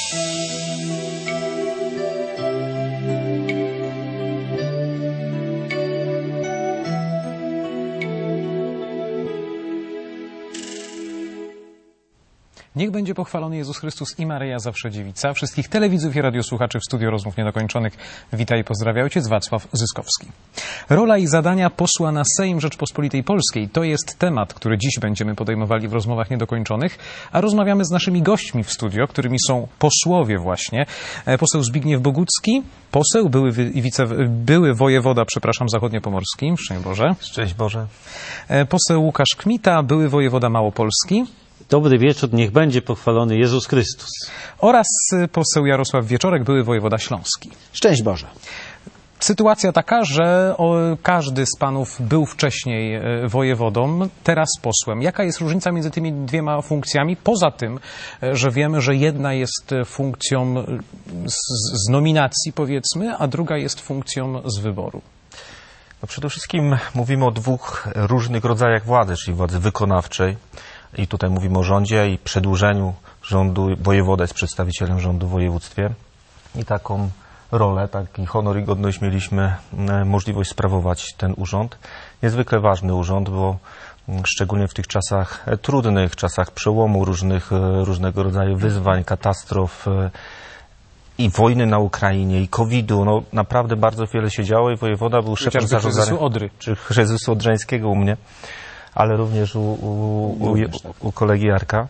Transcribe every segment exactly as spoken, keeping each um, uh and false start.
Niech będzie pochwalony Jezus Chrystus i Maryja zawsze dziewica. Wszystkich telewidzów i radiosłuchaczy w studiu Rozmów Niedokończonych witaj i pozdrawiam, ojciec Wacław Zyskowski. Rola i zadania posła na Sejm Rzeczpospolitej Polskiej to jest temat, który dziś będziemy podejmowali w Rozmowach Niedokończonych, a rozmawiamy z naszymi gośćmi w studio, którymi są posłowie właśnie. Poseł Zbigniew Bogucki, poseł, były, wice, były wojewoda, przepraszam, zachodniopomorski, szczęść Boże. Szczęść Boże. Poseł Łukasz Kmita, były wojewoda małopolski. Dobry wieczór, niech będzie pochwalony Jezus Chrystus. Oraz poseł Jarosław Wieczorek, były wojewoda śląski. Szczęść Boże. Sytuacja taka, że każdy z panów był wcześniej wojewodą, teraz posłem. Jaka jest różnica między tymi dwiema funkcjami? Poza tym, że wiemy, że jedna jest funkcją z, z nominacji, powiedzmy, a druga jest funkcją z wyboru. No przede wszystkim mówimy o dwóch różnych rodzajach władzy, czyli władzy wykonawczej. I tutaj mówimy o rządzie i przedłużeniu rządu. Wojewoda jest przedstawicielem rządu w województwie. I taką rolę, taki honor i godność mieliśmy możliwość sprawować ten urząd. Niezwykle ważny urząd, bo szczególnie w tych czasach trudnych, czasach przełomu różnych, różnego rodzaju wyzwań, katastrof i wojny na Ukrainie, i kowida, no naprawdę bardzo wiele się działo i wojewoda był szefem zarządzania, Odry. czy kryzysu odrzańskiego u mnie, ale również u, u, u, u kolegi Jarka.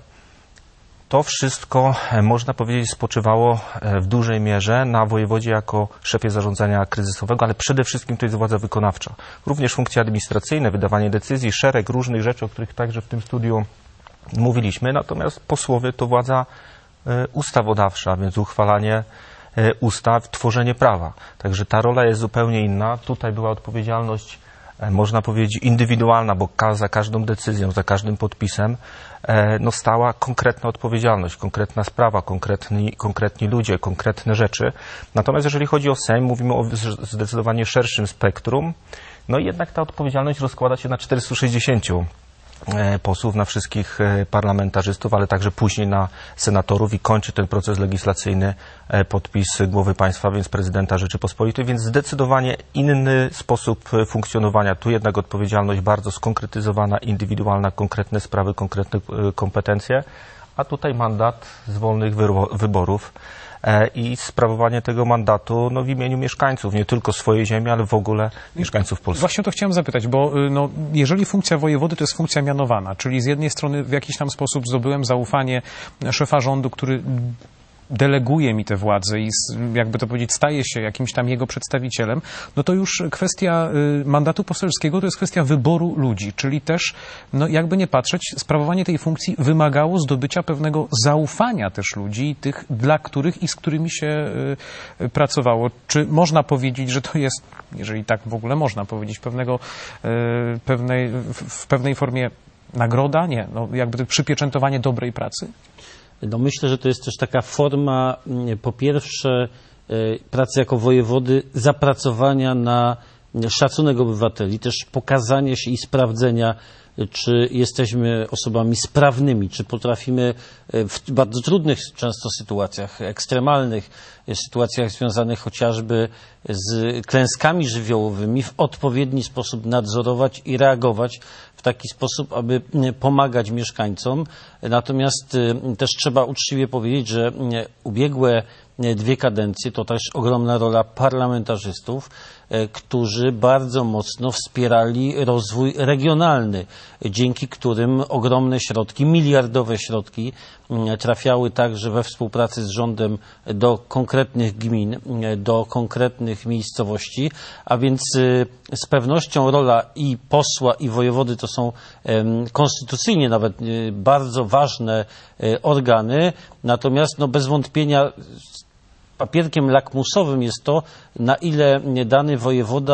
To wszystko, można powiedzieć, spoczywało w dużej mierze na wojewodzie jako szefie zarządzania kryzysowego, ale przede wszystkim to jest władza wykonawcza. Również funkcje administracyjne, wydawanie decyzji, szereg różnych rzeczy, o których także w tym studiu mówiliśmy. Natomiast posłowie to władza ustawodawcza, więc uchwalanie ustaw, tworzenie prawa. Także ta rola jest zupełnie inna. Tutaj była odpowiedzialność, można powiedzieć, indywidualna, bo za każdą decyzją, za każdym podpisem no, stała konkretna odpowiedzialność, konkretna sprawa, konkretni, konkretni ludzie, konkretne rzeczy. Natomiast jeżeli chodzi o Sejm, mówimy o zdecydowanie szerszym spektrum. No i jednak ta odpowiedzialność rozkłada się na czterystu sześćdziesięciu posłów, na wszystkich parlamentarzystów, ale także później na senatorów i kończy ten proces legislacyjny podpis głowy państwa, więc prezydenta Rzeczypospolitej, więc zdecydowanie inny sposób funkcjonowania. Tu jednak odpowiedzialność bardzo skonkretyzowana, indywidualna, konkretne sprawy, konkretne kompetencje, a tutaj mandat z wolnych wyborów i sprawowanie tego mandatu no, w imieniu mieszkańców, nie tylko swojej ziemi, ale w ogóle mieszkańców Polski. Właśnie o to chciałem zapytać, bo no, jeżeli funkcja wojewody to jest funkcja mianowana, czyli z jednej strony w jakiś tam sposób zdobyłem zaufanie szefa rządu, który deleguje mi tę władzę i jakby to powiedzieć staje się jakimś tam jego przedstawicielem, no to już kwestia mandatu poselskiego to jest kwestia wyboru ludzi, czyli też, no jakby nie patrzeć, sprawowanie tej funkcji wymagało zdobycia pewnego zaufania też ludzi, tych, dla których i z którymi się y, pracowało. Czy można powiedzieć, że to jest, jeżeli tak w ogóle można powiedzieć, pewnego, y, pewnej, w, w pewnej formie nagroda? Nie, no jakby przypieczętowanie dobrej pracy? No myślę, że to jest też taka forma, po pierwsze, pracy jako wojewody, zapracowania na szacunek obywateli, też pokazania się i sprawdzenia, czy jesteśmy osobami sprawnymi, czy potrafimy w bardzo trudnych często sytuacjach, ekstremalnych sytuacjach związanych chociażby z klęskami żywiołowymi w odpowiedni sposób nadzorować i reagować w taki sposób, aby pomagać mieszkańcom. Natomiast też trzeba uczciwie powiedzieć, że ubiegłe dwie kadencje to też ogromna rola parlamentarzystów, którzy bardzo mocno wspierali rozwój regionalny, dzięki którym ogromne środki, miliardowe środki trafiały także we współpracy z rządem do konkretnych gmin, do konkretnych miejscowości, a więc z pewnością rola i posła, i wojewody to są konstytucyjnie nawet bardzo ważne organy, natomiast no bez wątpienia papierkiem lakmusowym jest to, na ile dany wojewoda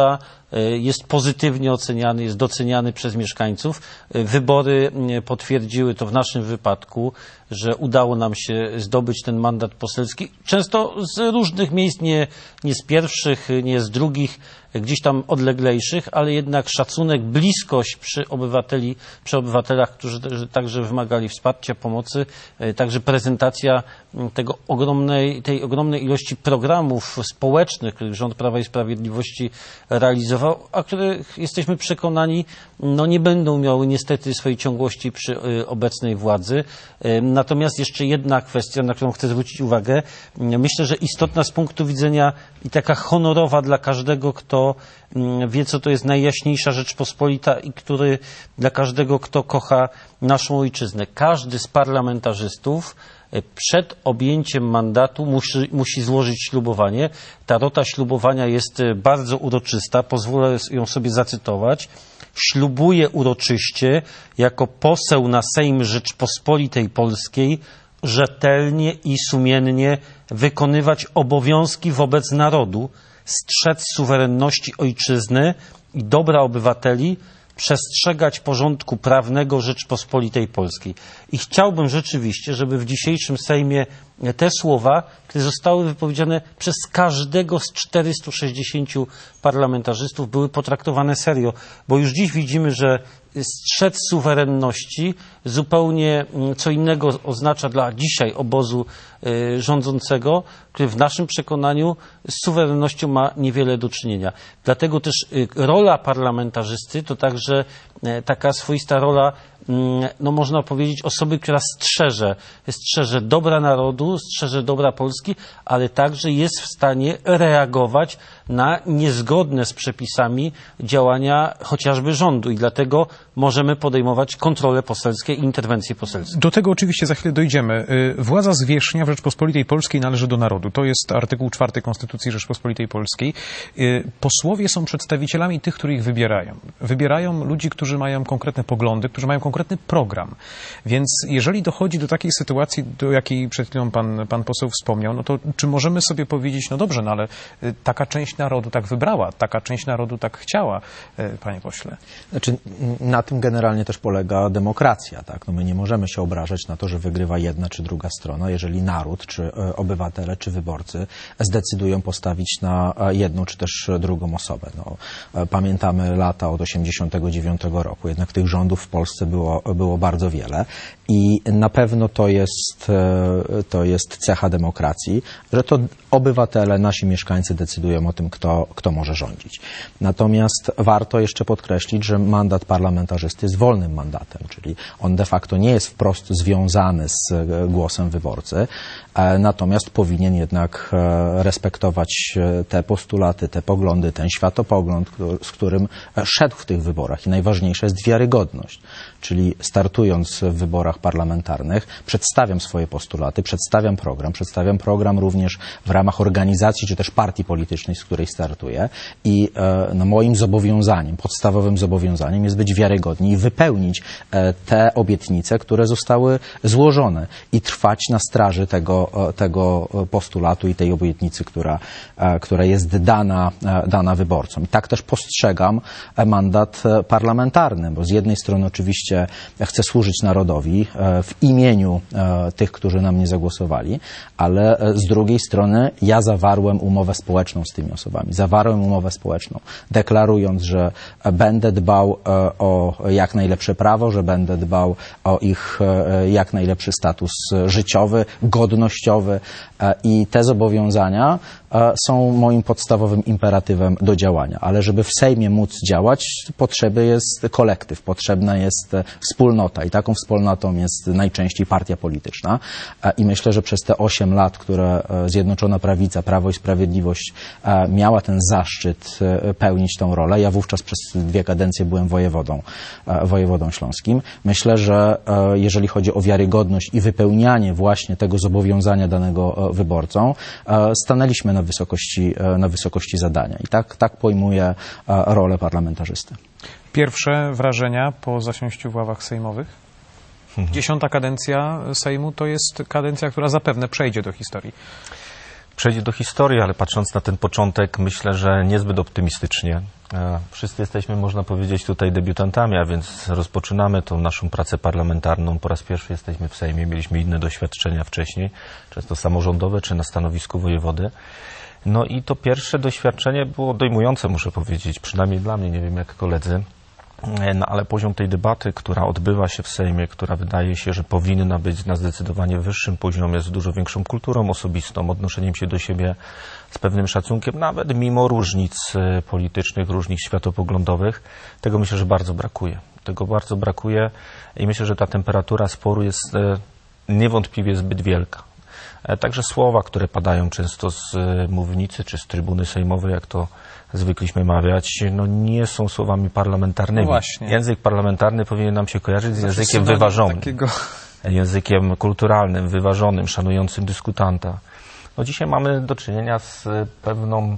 jest pozytywnie oceniany, jest doceniany przez mieszkańców. Wybory potwierdziły to w naszym wypadku, że udało nam się zdobyć ten mandat poselski. Często z różnych miejsc, nie, nie z pierwszych, nie z drugich, gdzieś tam odleglejszych, ale jednak szacunek, bliskość przy obywateli, przy obywatelach, którzy także wymagali wsparcia, pomocy, także prezentacja tego ogromnej, tej ogromnej ilości programów społecznych, których rząd Prawa i Sprawiedliwości realizował, a których jesteśmy przekonani, no nie będą miały niestety swojej ciągłości przy obecnej władzy. Natomiast jeszcze jedna kwestia, na którą chcę zwrócić uwagę. Myślę, że istotna z punktu widzenia i taka honorowa dla każdego, kto wie, co to jest najjaśniejsza Rzeczpospolita i który dla każdego, kto kocha naszą ojczyznę. Każdy z parlamentarzystów przed objęciem mandatu musi, musi złożyć ślubowanie. Ta rota ślubowania jest bardzo uroczysta. Pozwolę ją sobie zacytować. Ślubuję uroczyście jako poseł na Sejm Rzeczpospolitej Polskiej rzetelnie i sumiennie wykonywać obowiązki wobec narodu, strzec suwerenności ojczyzny i dobra obywateli, przestrzegać porządku prawnego Rzeczpospolitej Polskiej. I chciałbym rzeczywiście, żeby w dzisiejszym Sejmie te słowa, które zostały wypowiedziane przez każdego z czterystu sześćdziesięciu parlamentarzystów, były potraktowane serio, bo już dziś widzimy, że strzec suwerenności zupełnie co innego oznacza dla dzisiaj obozu y, rządzącego, który w naszym przekonaniu z suwerennością ma niewiele do czynienia. Dlatego też y, rola parlamentarzysty to także y, taka swoista rola, y, no można powiedzieć, osoby, która strzeże, strzeże dobra narodu, strzeże dobra Polski, ale także jest w stanie reagować na niezgodne z przepisami działania chociażby rządu i dlatego możemy podejmować kontrole poselskie i interwencje poselskie. Do tego oczywiście za chwilę dojdziemy. Władza zwierzchnia w Rzeczpospolitej Polskiej należy do narodu. To jest artykuł czwarty Konstytucji Rzeczpospolitej Polskiej. Posłowie są przedstawicielami tych, których ich wybierają. Wybierają ludzi, którzy mają konkretne poglądy, którzy mają konkretny program. Więc jeżeli dochodzi do takiej sytuacji, do jakiej przed chwilą pan, pan poseł wspomniał, no to czy możemy sobie powiedzieć, no dobrze, no ale taka część narodu tak wybrała, taka część narodu tak chciała, panie pośle? Znaczy, na tym generalnie też polega demokracja, tak? No my nie możemy się obrażać na to, że wygrywa jedna czy druga strona, jeżeli naród, czy obywatele, czy wyborcy zdecydują postawić na jedną czy też drugą osobę. No, pamiętamy lata od osiemdziesiątego dziewiątego roku, jednak tych rządów w Polsce było, było bardzo wiele i na pewno to jest, to jest cecha demokracji, że to obywatele, nasi mieszkańcy decydują o tym, kto, kto może rządzić. Natomiast warto jeszcze podkreślić, że mandat parlamentarzysty jest wolnym mandatem, czyli on de facto nie jest wprost związany z głosem wyborcy, natomiast powinien jednak respektować te postulaty, te poglądy, ten światopogląd, z którym szedł w tych wyborach. I najważniejsza jest wiarygodność, czyli startując w wyborach parlamentarnych przedstawiam swoje postulaty, przedstawiam program, przedstawiam program również w ramach organizacji czy też partii politycznej, z której startuję i no, moim zobowiązaniem, podstawowym zobowiązaniem jest być wiarygodni i wypełnić te obietnice, które zostały złożone i trwać na straży tego, tego postulatu i tej obietnicy, która, która jest dana, dana wyborcom. I tak też postrzegam mandat parlamentarny, bo z jednej strony oczywiście chcę służyć narodowi w imieniu tych, którzy na mnie zagłosowali, ale z drugiej strony ja zawarłem umowę społeczną z tymi osobami. Zawarłem umowę społeczną, deklarując, że będę dbał o jak najlepsze prawo, że będę dbał o ich jak najlepszy status życiowy, godnościowy i te zobowiązania są moim podstawowym imperatywem do działania. Ale żeby w Sejmie móc działać, potrzeby jest kolektyw, potrzebna jest wspólnota i taką wspólnotą jest najczęściej partia polityczna. I myślę, że przez te osiem lat, które Zjednoczona Prawica, Prawo i Sprawiedliwość miała ten zaszczyt pełnić tą rolę, ja wówczas przez dwie kadencje byłem wojewodą, wojewodą śląskim. Myślę, że jeżeli chodzi o wiarygodność i wypełnianie właśnie tego zobowiązania danego wyborcą, stanęliśmy na wysokości, na wysokości zadania. I tak, tak pojmuję rolę parlamentarzysty. Pierwsze wrażenia po zasiąściu w ławach sejmowych? Dziesiąta kadencja Sejmu to jest kadencja, która zapewne przejdzie do historii. przejdzie do historii, ale patrząc na ten początek, myślę, że niezbyt optymistycznie. Wszyscy jesteśmy, można powiedzieć, tutaj debiutantami, a więc rozpoczynamy tą naszą pracę parlamentarną. Po raz pierwszy jesteśmy w Sejmie, mieliśmy inne doświadczenia wcześniej, często samorządowe czy na stanowisku wojewody. No i to pierwsze doświadczenie było dojmujące, muszę powiedzieć, przynajmniej dla mnie, nie wiem jak koledzy. No ale poziom tej debaty, która odbywa się w Sejmie, która wydaje się, że powinna być na zdecydowanie wyższym poziomie, z dużo większą kulturą osobistą, odnoszeniem się do siebie z pewnym szacunkiem, nawet mimo różnic politycznych, różnic światopoglądowych, tego myślę, że bardzo brakuje. Tego bardzo brakuje i myślę, że ta temperatura sporu jest niewątpliwie zbyt wielka. Także słowa, które padają często z mównicy czy z trybuny sejmowej, jak to zwykliśmy mawiać, no nie są słowami parlamentarnymi. No Język parlamentarny powinien nam się kojarzyć z językiem wyważonym, takiego... językiem kulturalnym, wyważonym, szanującym dyskutanta. No dzisiaj mamy do czynienia z pewną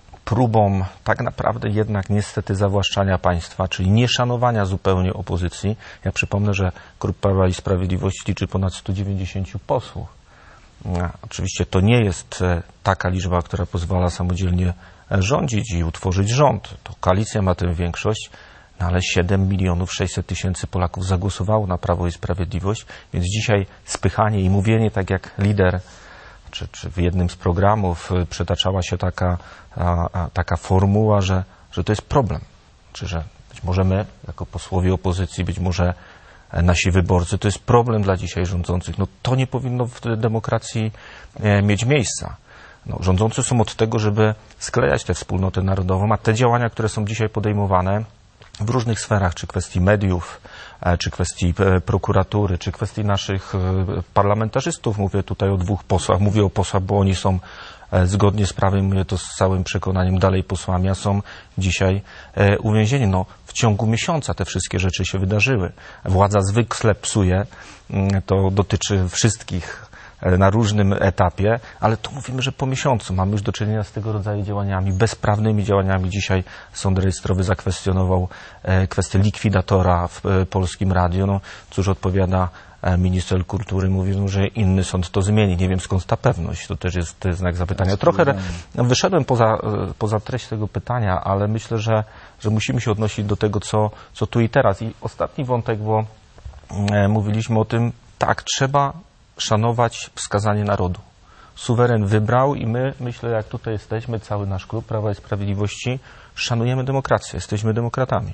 próbą tak naprawdę jednak niestety zawłaszczania państwa, czyli nieszanowania zupełnie opozycji. Ja przypomnę, że Klub Prawa i Sprawiedliwości liczy ponad stu dziewięćdziesięciu posłów. No, oczywiście to nie jest taka liczba, która pozwala samodzielnie rządzić i utworzyć rząd. To koalicja ma tę większość, no ale siedem milionów sześćset tysięcy Polaków zagłosowało na Prawo i Sprawiedliwość, więc dzisiaj spychanie i mówienie tak jak lider, czy, czy w jednym z programów przytaczała się taka, a, a, taka formuła, że, że to jest problem. Czy że być może my, jako posłowie opozycji, być może nasi wyborcy, to jest problem dla dzisiaj rządzących. No to nie powinno w demokracji e, mieć miejsca. No, rządzący są od tego, żeby sklejać tę wspólnotę narodową, a te działania, które są dzisiaj podejmowane w różnych sferach, czy kwestii mediów, e, czy kwestii e, prokuratury, czy kwestii naszych e, parlamentarzystów, mówię tutaj o dwóch posłach, mówię o posłach, bo oni są e, zgodnie z prawem, mówię to z całym przekonaniem, dalej posłami, a są dzisiaj e, uwięzieni. No, w ciągu miesiąca te wszystkie rzeczy się wydarzyły. Władza zwykle psuje, to dotyczy wszystkich na różnym etapie, ale tu mówimy, że po miesiącu mamy już do czynienia z tego rodzaju działaniami, bezprawnymi działaniami. Dzisiaj sąd rejestrowy zakwestionował kwestię likwidatora w Polskim Radiu. No, cóż odpowiada minister kultury, mówi, że inny sąd to zmieni. Nie wiem skąd ta pewność. To też jest znak zapytania. Trochę wyszedłem poza, poza treść tego pytania, ale myślę, że, że musimy się odnosić do tego, co, co tu i teraz. I ostatni wątek, bo mówiliśmy o tym, tak, trzeba szanować wskazanie narodu. Suweren wybrał i my, myślę, jak tutaj jesteśmy, cały nasz klub Prawa i Sprawiedliwości, szanujemy demokrację, jesteśmy demokratami.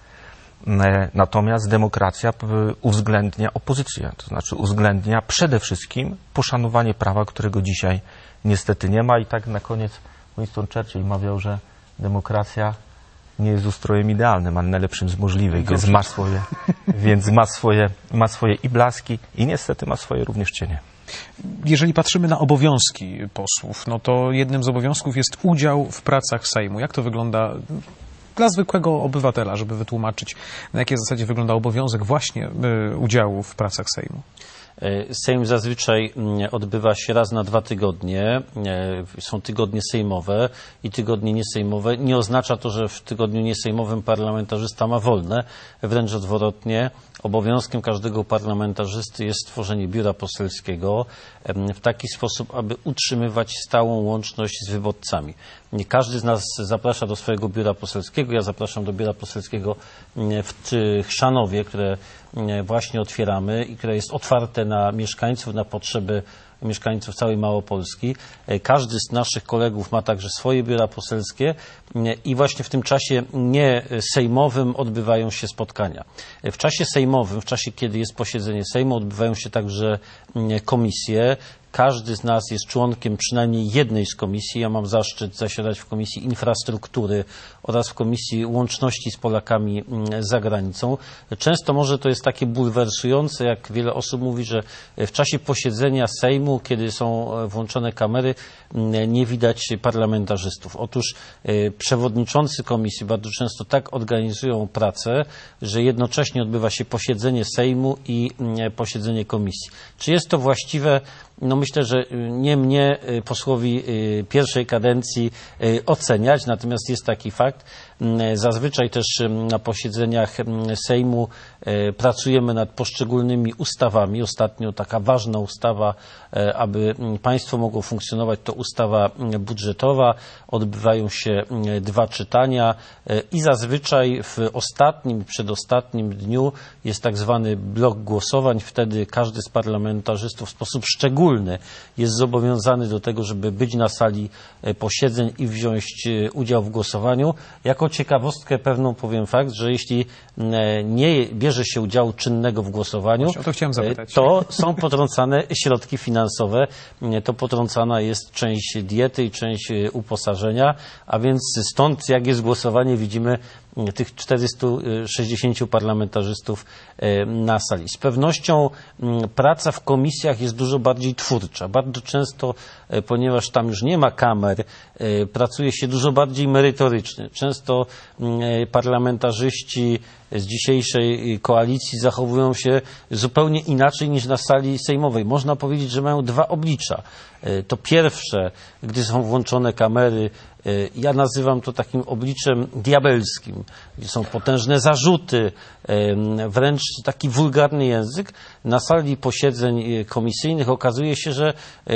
Natomiast demokracja uwzględnia opozycję, to znaczy uwzględnia przede wszystkim poszanowanie prawa, którego dzisiaj niestety nie ma. I tak na koniec Winston Churchill mawiał, że demokracja nie jest ustrojem idealnym, ale najlepszym z możliwych, więc ma swoje, więc ma swoje, ma swoje i blaski i niestety ma swoje również cienie. Jeżeli patrzymy na obowiązki posłów, no to jednym z obowiązków jest udział w pracach Sejmu. Jak to wygląda dla zwykłego obywatela, żeby wytłumaczyć, na jakiej zasadzie wygląda obowiązek właśnie y, udziału w pracach Sejmu? Sejm zazwyczaj odbywa się raz na dwa tygodnie. Są tygodnie sejmowe i tygodnie niesejmowe. Nie oznacza to, że w tygodniu niesejmowym parlamentarzysta ma wolne. Wręcz odwrotnie. Obowiązkiem każdego parlamentarzysty jest stworzenie biura poselskiego w taki sposób, aby utrzymywać stałą łączność z wyborcami. Nie każdy z nas zaprasza do swojego biura poselskiego. Ja zapraszam do biura poselskiego w Chrzanowie, które właśnie otwieramy i które jest otwarte na mieszkańców, na potrzeby mieszkańców całej Małopolski. Każdy z naszych kolegów ma także swoje biura poselskie i właśnie w tym czasie nie sejmowym odbywają się spotkania. W czasie sejmowym, w czasie kiedy jest posiedzenie Sejmu, odbywają się także komisje. Każdy z nas jest członkiem przynajmniej jednej z komisji. Ja mam zaszczyt zasiadać w Komisji Infrastruktury oraz w Komisji Łączności z Polakami za granicą. Często może to jest takie bulwersujące, jak wiele osób mówi, że w czasie posiedzenia Sejmu, kiedy są włączone kamery, nie widać parlamentarzystów. Otóż przewodniczący komisji bardzo często tak organizują pracę, że jednocześnie odbywa się posiedzenie Sejmu i posiedzenie komisji. Czy jest to właściwe? No myślę, że nie mnie, posłowi pierwszej kadencji, oceniać, natomiast jest taki fakt. Zazwyczaj też na posiedzeniach Sejmu pracujemy nad poszczególnymi ustawami. Ostatnio taka ważna ustawa, aby państwo mogło funkcjonować, to ustawa budżetowa. Odbywają się dwa czytania i zazwyczaj w ostatnim, przedostatnim dniu jest tak zwany blok głosowań. Wtedy każdy z parlamentarzystów w sposób szczególny jest zobowiązany do tego, żeby być na sali posiedzeń i wziąć udział w głosowaniu. Jako ciekawostkę pewną powiem fakt, że jeśli nie bierze się udziału czynnego w głosowaniu, o to chciałem zapytać. To są potrącane środki finansowe. To potrącana jest część diety i część uposażenia, a więc stąd jak jest głosowanie, widzimy tych czterystu sześćdziesięciu parlamentarzystów na sali. Z pewnością praca w komisjach jest dużo bardziej twórcza. Bardzo często, ponieważ tam już nie ma kamer, pracuje się dużo bardziej merytorycznie. Często parlamentarzyści z dzisiejszej koalicji zachowują się zupełnie inaczej niż na sali sejmowej. Można powiedzieć, że mają dwa oblicza. To pierwsze, gdy są włączone kamery, ja nazywam to takim obliczem diabelskim, gdzie są potężne zarzuty, wręcz taki wulgarny język. Na sali posiedzeń komisyjnych okazuje się, że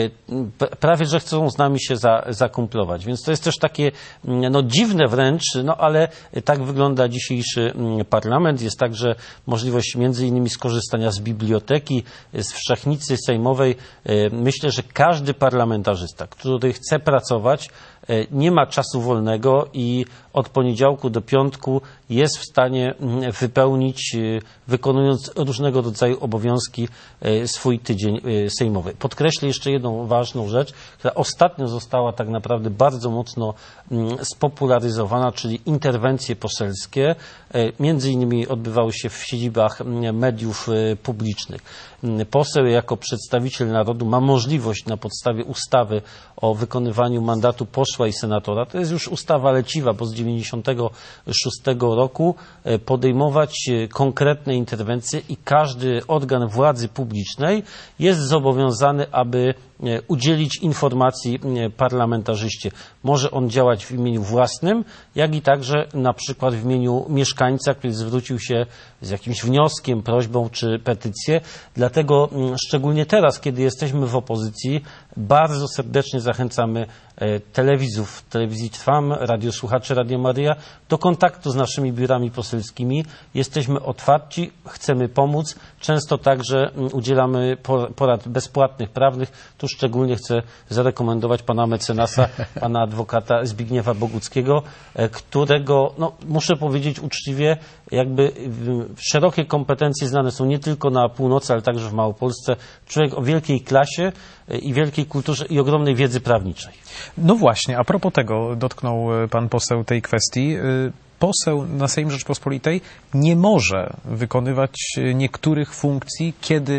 prawie, że chcą z nami się za, zakumplować. Więc to jest też takie no, dziwne wręcz, no ale tak wygląda dzisiejszy parlament. Jest także możliwość między innymi skorzystania z biblioteki, z wszechnicy sejmowej. Myślę, że każdy parlamentarzysta, który chce pracować, nie ma czasu wolnego i od poniedziałku do piątku jest w stanie wypełnić, wykonując różnego rodzaju obowiązki, swój tydzień sejmowy. Podkreślę jeszcze jedną ważną rzecz, która ostatnio została tak naprawdę bardzo mocno spopularyzowana, czyli interwencje poselskie. Między innymi odbywały się w siedzibach mediów publicznych. Poseł jako przedstawiciel narodu ma możliwość na podstawie ustawy o wykonywaniu mandatu posła i senatora, to jest już ustawa leciwa, bo z dziewięćdziesiątego szóstego roku, podejmować konkretne interwencje i każdy organ władzy publicznej jest zobowiązany, aby udzielić informacji parlamentarzyście. Może on działać w imieniu własnym, jak i także na przykład w imieniu mieszkańca, który zwrócił się z jakimś wnioskiem, prośbą czy petycję. Dlatego szczególnie teraz, kiedy jesteśmy w opozycji, bardzo serdecznie zachęcamy telewizów, telewizji Trwam, radiosłuchaczy Radia Maryja do kontaktu z naszymi biurami poselskimi. Jesteśmy otwarci, chcemy pomóc. Często także udzielamy porad bezpłatnych, prawnych. Tu szczególnie chcę zarekomendować pana mecenasa, pana adwokata Zbigniewa Boguckiego, którego, no, muszę powiedzieć uczciwie, jakby szerokie kompetencje znane są nie tylko na północy, ale także w Małopolsce. Człowiek o wielkiej klasie i wielkiej kulturze i ogromnej wiedzy prawniczej. No właśnie, a propos tego dotknął pan poseł tej kwestii. Poseł na Sejm Rzeczypospolitej nie może wykonywać niektórych funkcji, kiedy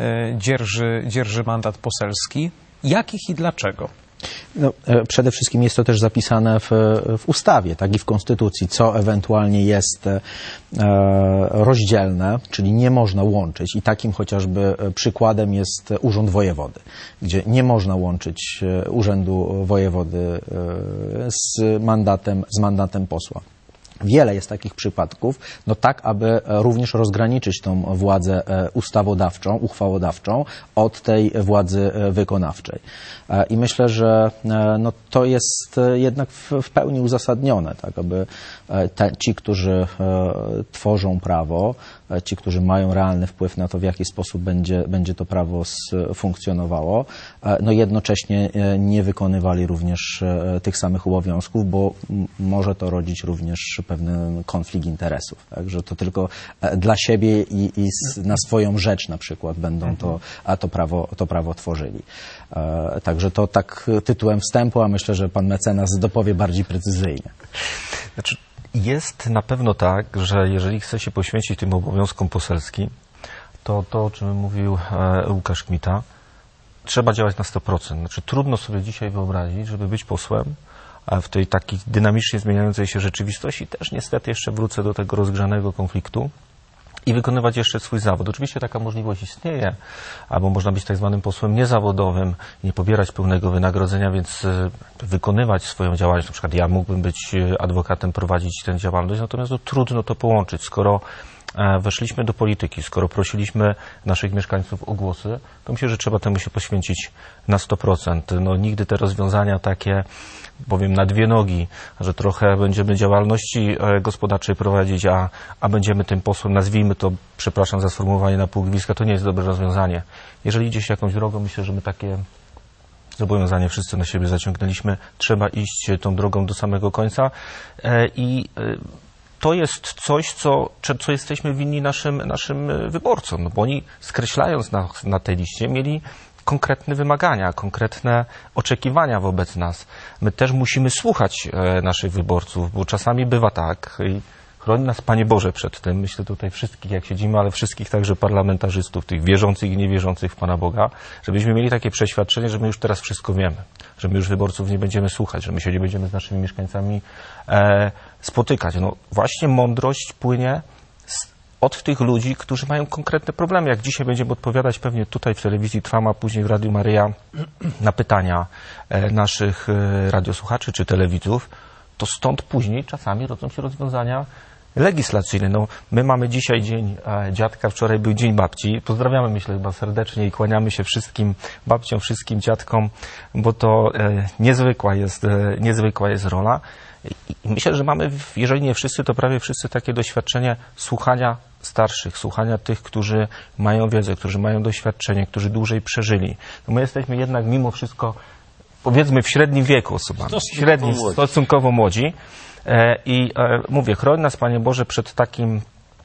dzierży, dzierży mandat poselski. Jakich i dlaczego? No, przede wszystkim jest to też zapisane w, w ustawie, tak i w Konstytucji, co ewentualnie jest e, rozdzielne, czyli nie można łączyć. I takim chociażby przykładem jest Urząd Wojewody, gdzie nie można łączyć Urzędu Wojewody e, z mandatem, z mandatem posła. Wiele jest takich przypadków, no tak, aby również rozgraniczyć tą władzę ustawodawczą, uchwałodawczą od tej władzy wykonawczej. I myślę, że no, to jest jednak w, w pełni uzasadnione, tak, aby te, ci, którzy tworzą prawo, ci, którzy mają realny wpływ na to, w jaki sposób będzie, będzie to prawo funkcjonowało, no jednocześnie nie wykonywali również tych samych obowiązków, bo może to rodzić również pewien konflikt interesów. Tak? Że to tylko dla siebie i, i na swoją rzecz na przykład będą to, a to prawo, to prawo tworzyli. Także to tak tytułem wstępu, a myślę, że pan mecenas dopowie bardziej precyzyjnie. Znaczy, jest na pewno tak, że jeżeli chce się poświęcić tym obowiązkom poselskim, to to, o czym mówił e, Łukasz Kmita, trzeba działać na sto procent. Znaczy, trudno sobie dzisiaj wyobrazić, żeby być posłem a w tej takiej dynamicznie zmieniającej się rzeczywistości. Też niestety jeszcze wrócę do tego rozgrzanego konfliktu i wykonywać jeszcze swój zawód. Oczywiście taka możliwość istnieje, albo można być tak zwanym posłem niezawodowym, nie pobierać pełnego wynagrodzenia, więc wykonywać swoją działalność. Na przykład ja mógłbym być adwokatem, prowadzić tę działalność, natomiast no, trudno to połączyć. Skoro weszliśmy do polityki, skoro prosiliśmy naszych mieszkańców o głosy, to myślę, że trzeba temu się poświęcić na sto procent. No, nigdy te rozwiązania takie, powiem, na dwie nogi, że trochę będziemy działalności gospodarczej prowadzić, a, a będziemy tym posłem, nazwijmy to, przepraszam za sformułowanie, na pół gwizdka, to nie jest dobre rozwiązanie. Jeżeli idzie się jakąś drogą, myślę, że my takie zobowiązanie wszyscy na siebie zaciągnęliśmy. Trzeba iść tą drogą do samego końca i to jest coś, co, co jesteśmy winni naszym, naszym wyborcom, no bo oni, skreślając nas na tej liście, mieli konkretne wymagania, konkretne oczekiwania wobec nas. My też musimy słuchać naszych wyborców, bo czasami bywa tak, i chroń nas, Panie Boże, przed tym, myślę tutaj wszystkich, jak siedzimy, ale wszystkich także parlamentarzystów, tych wierzących i niewierzących w Pana Boga, żebyśmy mieli takie przeświadczenie, że my już teraz wszystko wiemy, że my już wyborców nie będziemy słuchać, że my się nie będziemy z naszymi mieszkańcami e, spotykać. No właśnie mądrość płynie z, od tych ludzi, którzy mają konkretne problemy. Jak dzisiaj będziemy odpowiadać pewnie tutaj w telewizji Trwam, a później w Radiu Maryja na pytania e, naszych e, radiosłuchaczy czy telewidzów, to stąd później czasami rodzą się rozwiązania legislacyjne. No, my mamy dzisiaj dzień e, dziadka, wczoraj był dzień babci. Pozdrawiamy, myślę, chyba serdecznie i kłaniamy się wszystkim babciom, wszystkim dziadkom, bo to e, niezwykła jest, e, niezwykła jest rola. I, I myślę, że mamy, jeżeli nie wszyscy, to prawie wszyscy takie doświadczenie słuchania starszych, słuchania tych, którzy mają wiedzę, którzy mają doświadczenie, którzy dłużej przeżyli. No my jesteśmy jednak mimo wszystko, powiedzmy, w średnim wieku osobami. Średni, stosunkowo młodzi. I mówię, chroń nas, Panie Boże, przed takim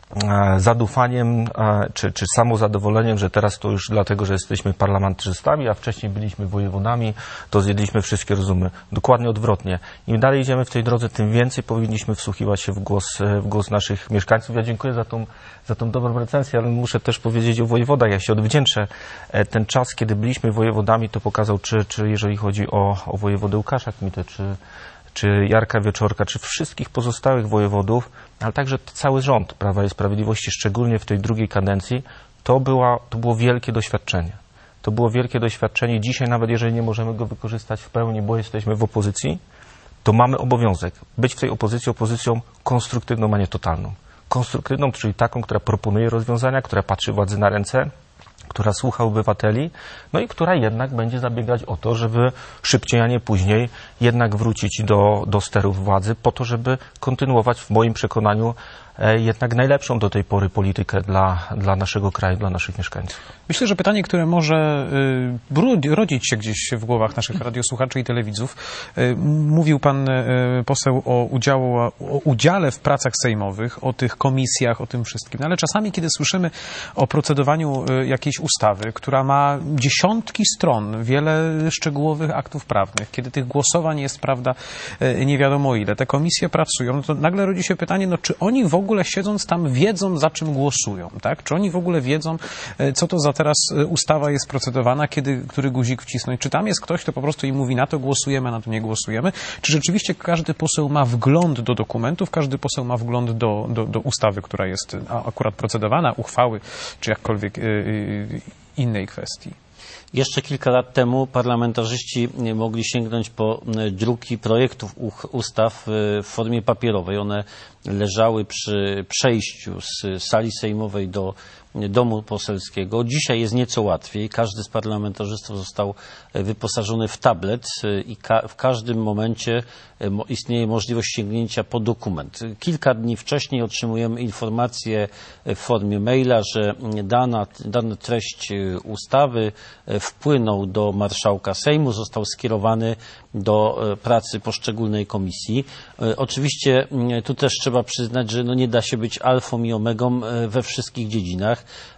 zadufaniem czy, czy samozadowoleniem, że teraz to już dlatego, że jesteśmy parlamentarzystami, a wcześniej byliśmy wojewodami, to zjedliśmy wszystkie rozumy. Dokładnie odwrotnie. Im dalej idziemy w tej drodze, tym więcej powinniśmy wsłuchiwać się w głos, w głos naszych mieszkańców. Ja dziękuję za tą, za tą dobrą recenzję, ale muszę też powiedzieć o wojewodach. Ja się odwdzięczę. Ten czas, kiedy byliśmy wojewodami, to pokazał, czy, czy jeżeli chodzi o, o wojewodę Łukasza Kmitę, czy czy Jarka Wieczorka, czy wszystkich pozostałych wojewodów, ale także cały rząd Prawa i Sprawiedliwości, szczególnie w tej drugiej kadencji, to, była, to było wielkie doświadczenie. To było wielkie doświadczenie. Dzisiaj, nawet jeżeli nie możemy go wykorzystać w pełni, bo jesteśmy w opozycji, to mamy obowiązek być w tej opozycji opozycją konstruktywną, a nie totalną. Konstruktywną, czyli taką, która proponuje rozwiązania, która patrzy władzy na ręce, która słucha obywateli, no i która jednak będzie zabiegać o to, żeby szybciej, a nie później jednak wrócić do, do sterów władzy po to, żeby kontynuować w moim przekonaniu jednak najlepszą do tej pory politykę dla, dla naszego kraju, dla naszych mieszkańców. Myślę, że pytanie, które może y, rodzić się gdzieś w głowach naszych radiosłuchaczy i telewidzów. Y, mówił pan y, poseł o, udziału, o udziale w pracach sejmowych, o tych komisjach, o tym wszystkim. No, ale czasami, kiedy słyszymy o procedowaniu y, jakiejś ustawy, która ma dziesiątki stron, wiele szczegółowych aktów prawnych, kiedy tych głosowań jest, prawda, y, nie wiadomo ile, te komisje pracują, no to nagle rodzi się pytanie, no czy oni w ogóle siedząc tam wiedzą, za czym głosują, tak? Czy oni w ogóle wiedzą, co to za teraz ustawa jest procedowana, kiedy, który guzik wcisnąć? Czy tam jest ktoś, kto po prostu im mówi, na to głosujemy, na to nie głosujemy? Czy rzeczywiście każdy poseł ma wgląd do dokumentów, każdy poseł ma wgląd do, do, do ustawy, która jest akurat procedowana, uchwały, czy jakkolwiek yy, innej kwestii? Jeszcze kilka lat temu parlamentarzyści mogli sięgnąć po druki projektów ustaw w formie papierowej. One leżały przy przejściu z sali sejmowej do domu poselskiego. Dzisiaj jest nieco łatwiej. Każdy z parlamentarzystów został wyposażony w tablet i ka w każdym momencie istnieje możliwość sięgnięcia po dokument. Kilka dni wcześniej otrzymujemy informację w formie maila, że dana, dana treść ustawy wpłynął do marszałka Sejmu, został skierowany do pracy poszczególnej komisji. Oczywiście tu też trzeba przyznać, że no nie da się być alfą i omegą we wszystkich dziedzinach.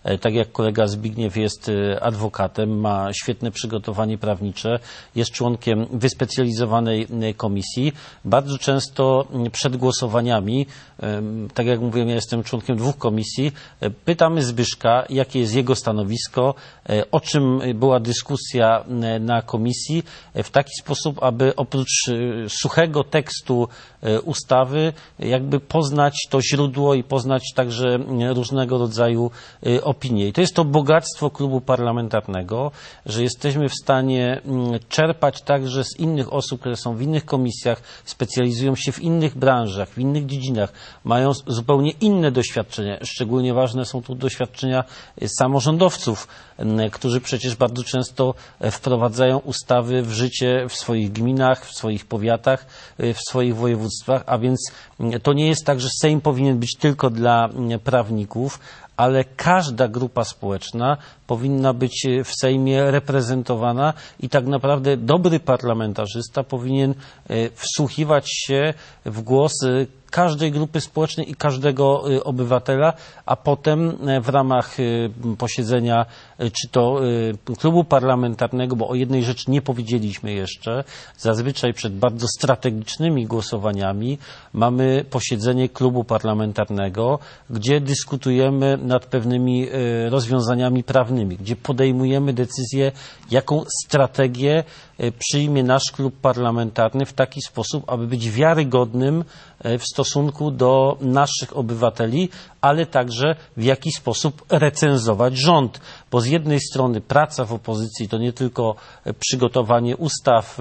Tak jak kolega Zbigniew jest adwokatem, ma świetne przygotowanie prawnicze, jest członkiem wyspecjalizowanej komisji. Bardzo często przed głosowaniami, tak jak mówiłem, ja jestem członkiem dwóch komisji, pytamy Zbyszka, jakie jest jego stanowisko, o czym była dyskusja na komisji, w taki sposób, aby oprócz suchego tekstu ustawy jakby poznać to źródło i poznać także różnego rodzaju opinie. I to jest to bogactwo klubu parlamentarnego, że jesteśmy w stanie czerpać także z innych osób, które są w innych komisjach, specjalizują się w innych branżach, w innych dziedzinach, mają zupełnie inne doświadczenia. Szczególnie ważne są tu doświadczenia samorządowców, którzy przecież bardzo często wprowadzają ustawy w życie w swoich gminach, w swoich powiatach, w swoich województwach, a więc to nie jest tak, że Sejm powinien być tylko dla prawników, ale każda grupa społeczna powinna być w Sejmie reprezentowana i tak naprawdę dobry parlamentarzysta powinien wsłuchiwać się w głos każdej grupy społecznej i każdego obywatela, a potem w ramach posiedzenia czy to klubu parlamentarnego, bo o jednej rzeczy nie powiedzieliśmy jeszcze, zazwyczaj przed bardzo strategicznymi głosowaniami mamy posiedzenie klubu parlamentarnego, gdzie dyskutujemy nad pewnymi rozwiązaniami prawnymi, gdzie podejmujemy decyzję, jaką strategię przyjmie nasz klub parlamentarny w taki sposób, aby być wiarygodnym w stosunku do naszych obywateli, ale także w jaki sposób recenzować rząd. Bo z jednej strony praca w opozycji to nie tylko przygotowanie ustaw,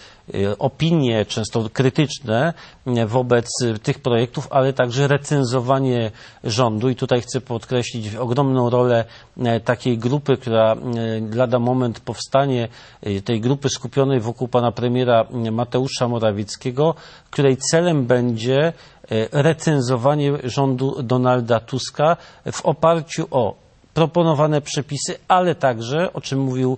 opinie, często krytyczne wobec tych projektów, ale także recenzowanie rządu. I tutaj chcę podkreślić ogromną rolę takiej grupy, która lada moment powstanie, tej grupy skupionej wokół pana premiera Mateusza Morawieckiego, której celem będzie recenzowanie rządu Donalda Tuska w oparciu o proponowane przepisy, ale także, o czym mówił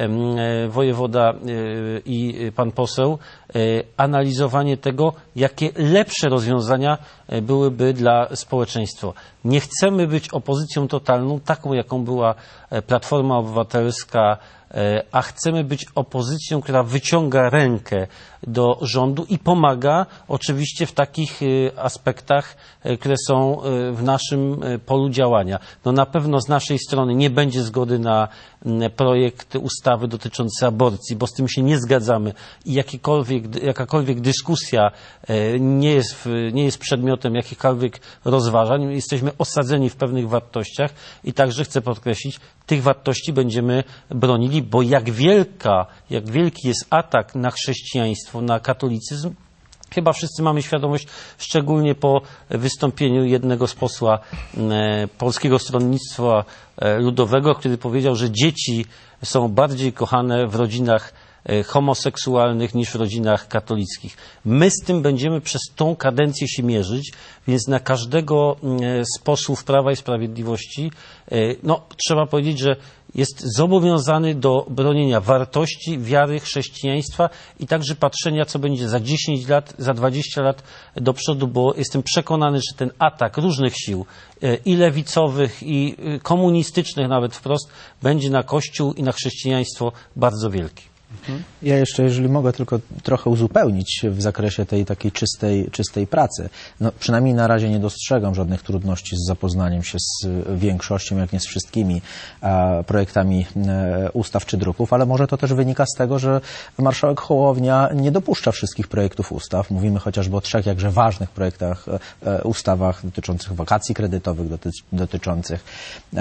wojewoda i pan poseł, analizowanie tego, jakie lepsze rozwiązania byłyby dla społeczeństwa. Nie chcemy być opozycją totalną, taką jaką była Platforma Obywatelska, a chcemy być opozycją, która wyciąga rękę do rządu i pomaga oczywiście w takich aspektach, które są w naszym polu działania. No na pewno z naszej strony nie będzie zgody na projekt ustawy dotyczący aborcji, bo z tym się nie zgadzamy i jakikolwiek, jakakolwiek dyskusja nie jest, nie jest przedmiotem jakichkolwiek rozważań. Jesteśmy osadzeni w pewnych wartościach i także chcę podkreślić, tych wartości będziemy bronili, bo jak wielka, jak wielki jest atak na chrześcijaństwo, na katolicyzm, chyba wszyscy mamy świadomość, szczególnie po wystąpieniu jednego z posła e, Polskiego Stronnictwa Ludowego, który powiedział, że dzieci są bardziej kochane w rodzinach e, homoseksualnych niż w rodzinach katolickich. My z tym będziemy przez tą kadencję się mierzyć, więc na każdego e, z posłów Prawa i Sprawiedliwości e, no, trzeba powiedzieć, że jest zobowiązany do bronienia wartości, wiary, chrześcijaństwa i także patrzenia, co będzie za dziesięć lat, za dwadzieścia lat do przodu, bo jestem przekonany, że ten atak różnych sił, i lewicowych, i komunistycznych nawet wprost, będzie na Kościół i na chrześcijaństwo bardzo wielki. Ja jeszcze, jeżeli mogę tylko trochę uzupełnić w zakresie tej takiej czystej, czystej pracy. No, przynajmniej na razie nie dostrzegam żadnych trudności z zapoznaniem się z większością, jak nie z wszystkimi e, projektami e, ustaw czy druków, ale może to też wynika z tego, że marszałek Hołownia nie dopuszcza wszystkich projektów ustaw. Mówimy chociażby o trzech jakże ważnych projektach, e, ustawach dotyczących wakacji kredytowych, doty, dotyczących e,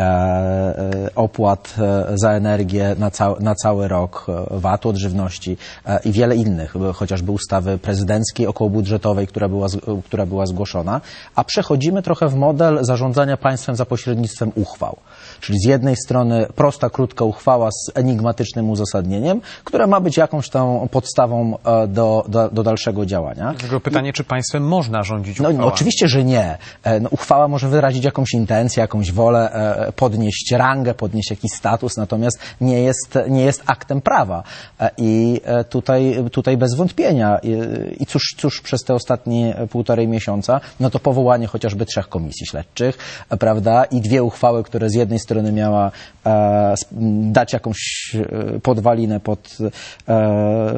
e, opłat e, za energię na, cał, na cały rok, V A T-u od żywności e, i wiele innych, chociażby ustawy prezydenckiej okołobudżetowej, która była, która była zgłoszona, a przechodzimy trochę w model zarządzania państwem za pośrednictwem uchwał. Czyli z jednej strony prosta, krótka uchwała z enigmatycznym uzasadnieniem, która ma być jakąś tą podstawą e, do, do, do dalszego działania. Tylko pytanie, czy państwem można rządzić no, uchwałami? No oczywiście, że nie. E, no, uchwała może wyrazić jakąś intencję, jakąś wolę, e, podnieść rangę, podnieść jakiś status, natomiast nie jest, nie jest aktem prawa. I tutaj, tutaj bez wątpienia. I cóż, cóż przez te ostatnie półtorej miesiąca, no to powołanie chociażby trzech komisji śledczych, prawda, i dwie uchwały, które z jednej strony miała e, dać jakąś podwalinę pod e,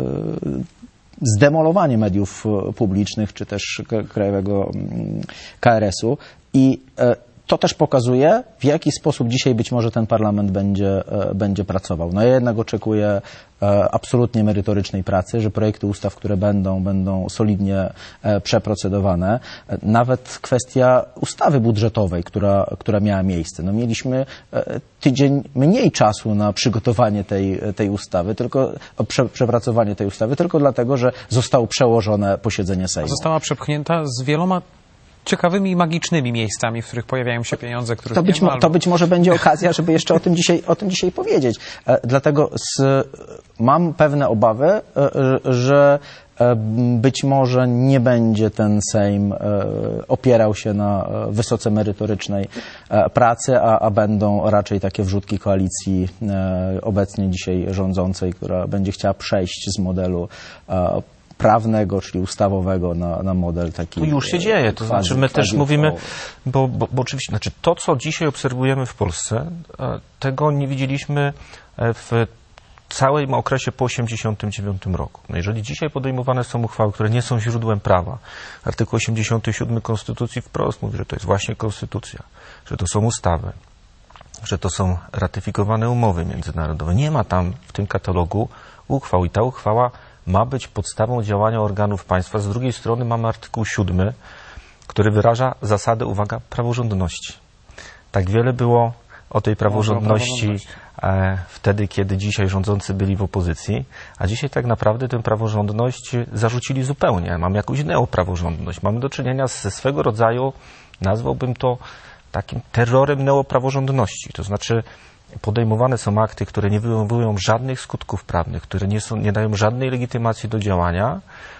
zdemolowanie mediów publicznych, czy też Krajowego K R S u i e, to też pokazuje, w jaki sposób dzisiaj być może ten parlament będzie, będzie pracował. No ja jednak oczekuję absolutnie merytorycznej pracy, że projekty ustaw, które będą, będą solidnie przeprocedowane. Nawet kwestia ustawy budżetowej, która, która miała miejsce. No mieliśmy tydzień mniej czasu na przygotowanie tej, tej ustawy, tylko prze, przepracowanie tej ustawy, tylko dlatego, że zostało przełożone posiedzenie Sejmu. Została przepchnięta z wieloma ciekawymi i magicznymi miejscami, w których pojawiają się pieniądze, których to być, nie ma. To być może będzie okazja, żeby jeszcze o tym dzisiaj, o tym dzisiaj powiedzieć. E, dlatego z, mam pewne obawy, e, że e, być może nie będzie ten Sejm e, opierał się na wysoce merytorycznej e, pracy, a, a będą raczej takie wrzutki koalicji e, obecnie dzisiaj rządzącej, która będzie chciała przejść z modelu e, prawnego, czyli ustawowego na, na model taki. To już się dzieje, to znaczy my też mówimy, bo, bo, bo oczywiście, znaczy to, co dzisiaj obserwujemy w Polsce, tego nie widzieliśmy w całym okresie po osiemdziesiątym dziewiątym roku. No jeżeli dzisiaj podejmowane są uchwały, które nie są źródłem prawa, artykuł osiemdziesiąty siódmy Konstytucji wprost mówi, że to jest właśnie Konstytucja, że to są ustawy, że to są ratyfikowane umowy międzynarodowe. Nie ma tam w tym katalogu uchwał i ta uchwała ma być podstawą działania organów państwa. Z drugiej strony mamy artykuł siódmy, który wyraża zasadę, uwaga, praworządności. Tak wiele było o tej praworządności e, wtedy, kiedy dzisiaj rządzący byli w opozycji, a dzisiaj tak naprawdę tę praworządność zarzucili zupełnie. Mamy jakąś neopraworządność. Mamy do czynienia ze swego rodzaju, nazwałbym to takim terrorem neopraworządności. To znaczy podejmowane są akty, które nie wywołują żadnych skutków prawnych, które nie, są, nie dają żadnej legitymacji do działania,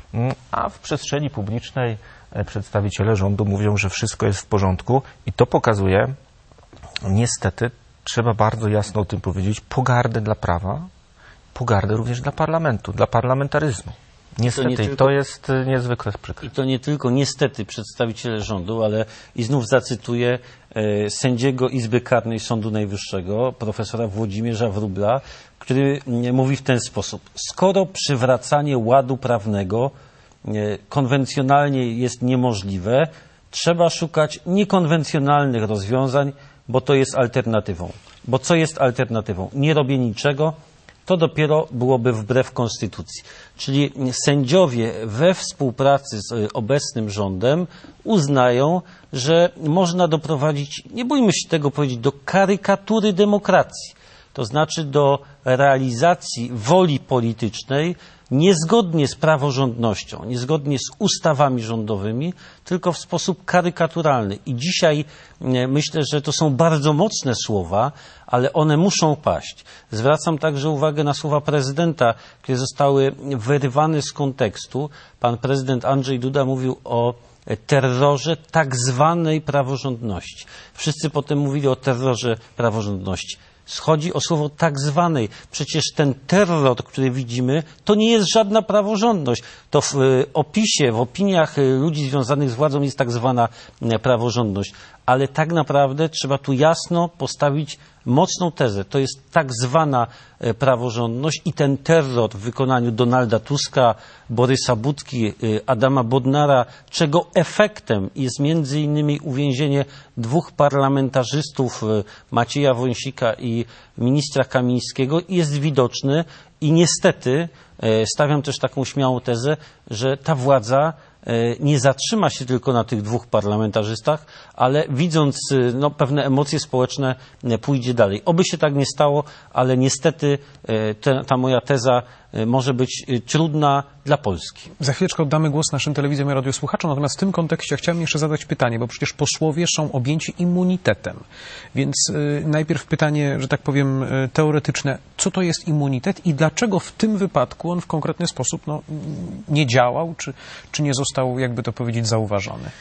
a w przestrzeni publicznej przedstawiciele rządu mówią, że wszystko jest w porządku i to pokazuje, niestety, trzeba bardzo jasno o tym powiedzieć, pogardę dla prawa, pogardę również dla parlamentu, dla parlamentaryzmu. Niestety, to, tylko, to jest niezwykle przykre. I to nie tylko niestety przedstawiciele rządu, ale i znów zacytuję e, sędziego Izby Karnej Sądu Najwyższego, profesora Włodzimierza Wróbla, który e, mówi w ten sposób. Skoro przywracanie ładu prawnego e, konwencjonalnie jest niemożliwe, trzeba szukać niekonwencjonalnych rozwiązań, bo to jest alternatywą. Bo co jest alternatywą? Nie robię niczego. To dopiero byłoby wbrew konstytucji. Czyli sędziowie we współpracy z obecnym rządem uznają, że można doprowadzić, nie bójmy się tego powiedzieć, do karykatury demokracji. To znaczy do realizacji woli politycznej niezgodnie z praworządnością, niezgodnie z ustawami rządowymi, tylko w sposób karykaturalny. I dzisiaj myślę, że to są bardzo mocne słowa, ale one muszą paść. Zwracam także uwagę na słowa prezydenta, które zostały wyrywane z kontekstu. Pan prezydent Andrzej Duda mówił o terrorze tak zwanej praworządności. Wszyscy potem mówili o terrorze praworządności. Chodzi o słowo tak zwanej. Przecież ten terror, który widzimy, to nie jest żadna praworządność. To w opisie, w opiniach ludzi związanych z władzą jest tak zwana praworządność. Ale tak naprawdę trzeba tu jasno postawić mocną tezę. To jest tak zwana praworządność i ten terror w wykonaniu Donalda Tuska, Borysa Budki, Adama Bodnara, czego efektem jest między innymi uwięzienie dwóch parlamentarzystów, Macieja Wąsika i ministra Kamińskiego, jest widoczny i niestety stawiam też taką śmiałą tezę, że ta władza nie zatrzyma się tylko na tych dwóch parlamentarzystach, ale widząc no, pewne emocje społeczne pójdzie dalej. Oby się tak nie stało, ale niestety te, ta moja teza może być trudna dla Polski. Za chwileczkę oddamy głos naszym telewizjom i radiosłuchaczom, natomiast w tym kontekście chciałem jeszcze zadać pytanie, bo przecież posłowie są objęci immunitetem. Więc y, najpierw pytanie, że tak powiem, y, teoretyczne. Co to jest immunitet i dlaczego w tym wypadku on w konkretny sposób no, nie działał, czy, czy nie został, jakby to powiedzieć, zauważony?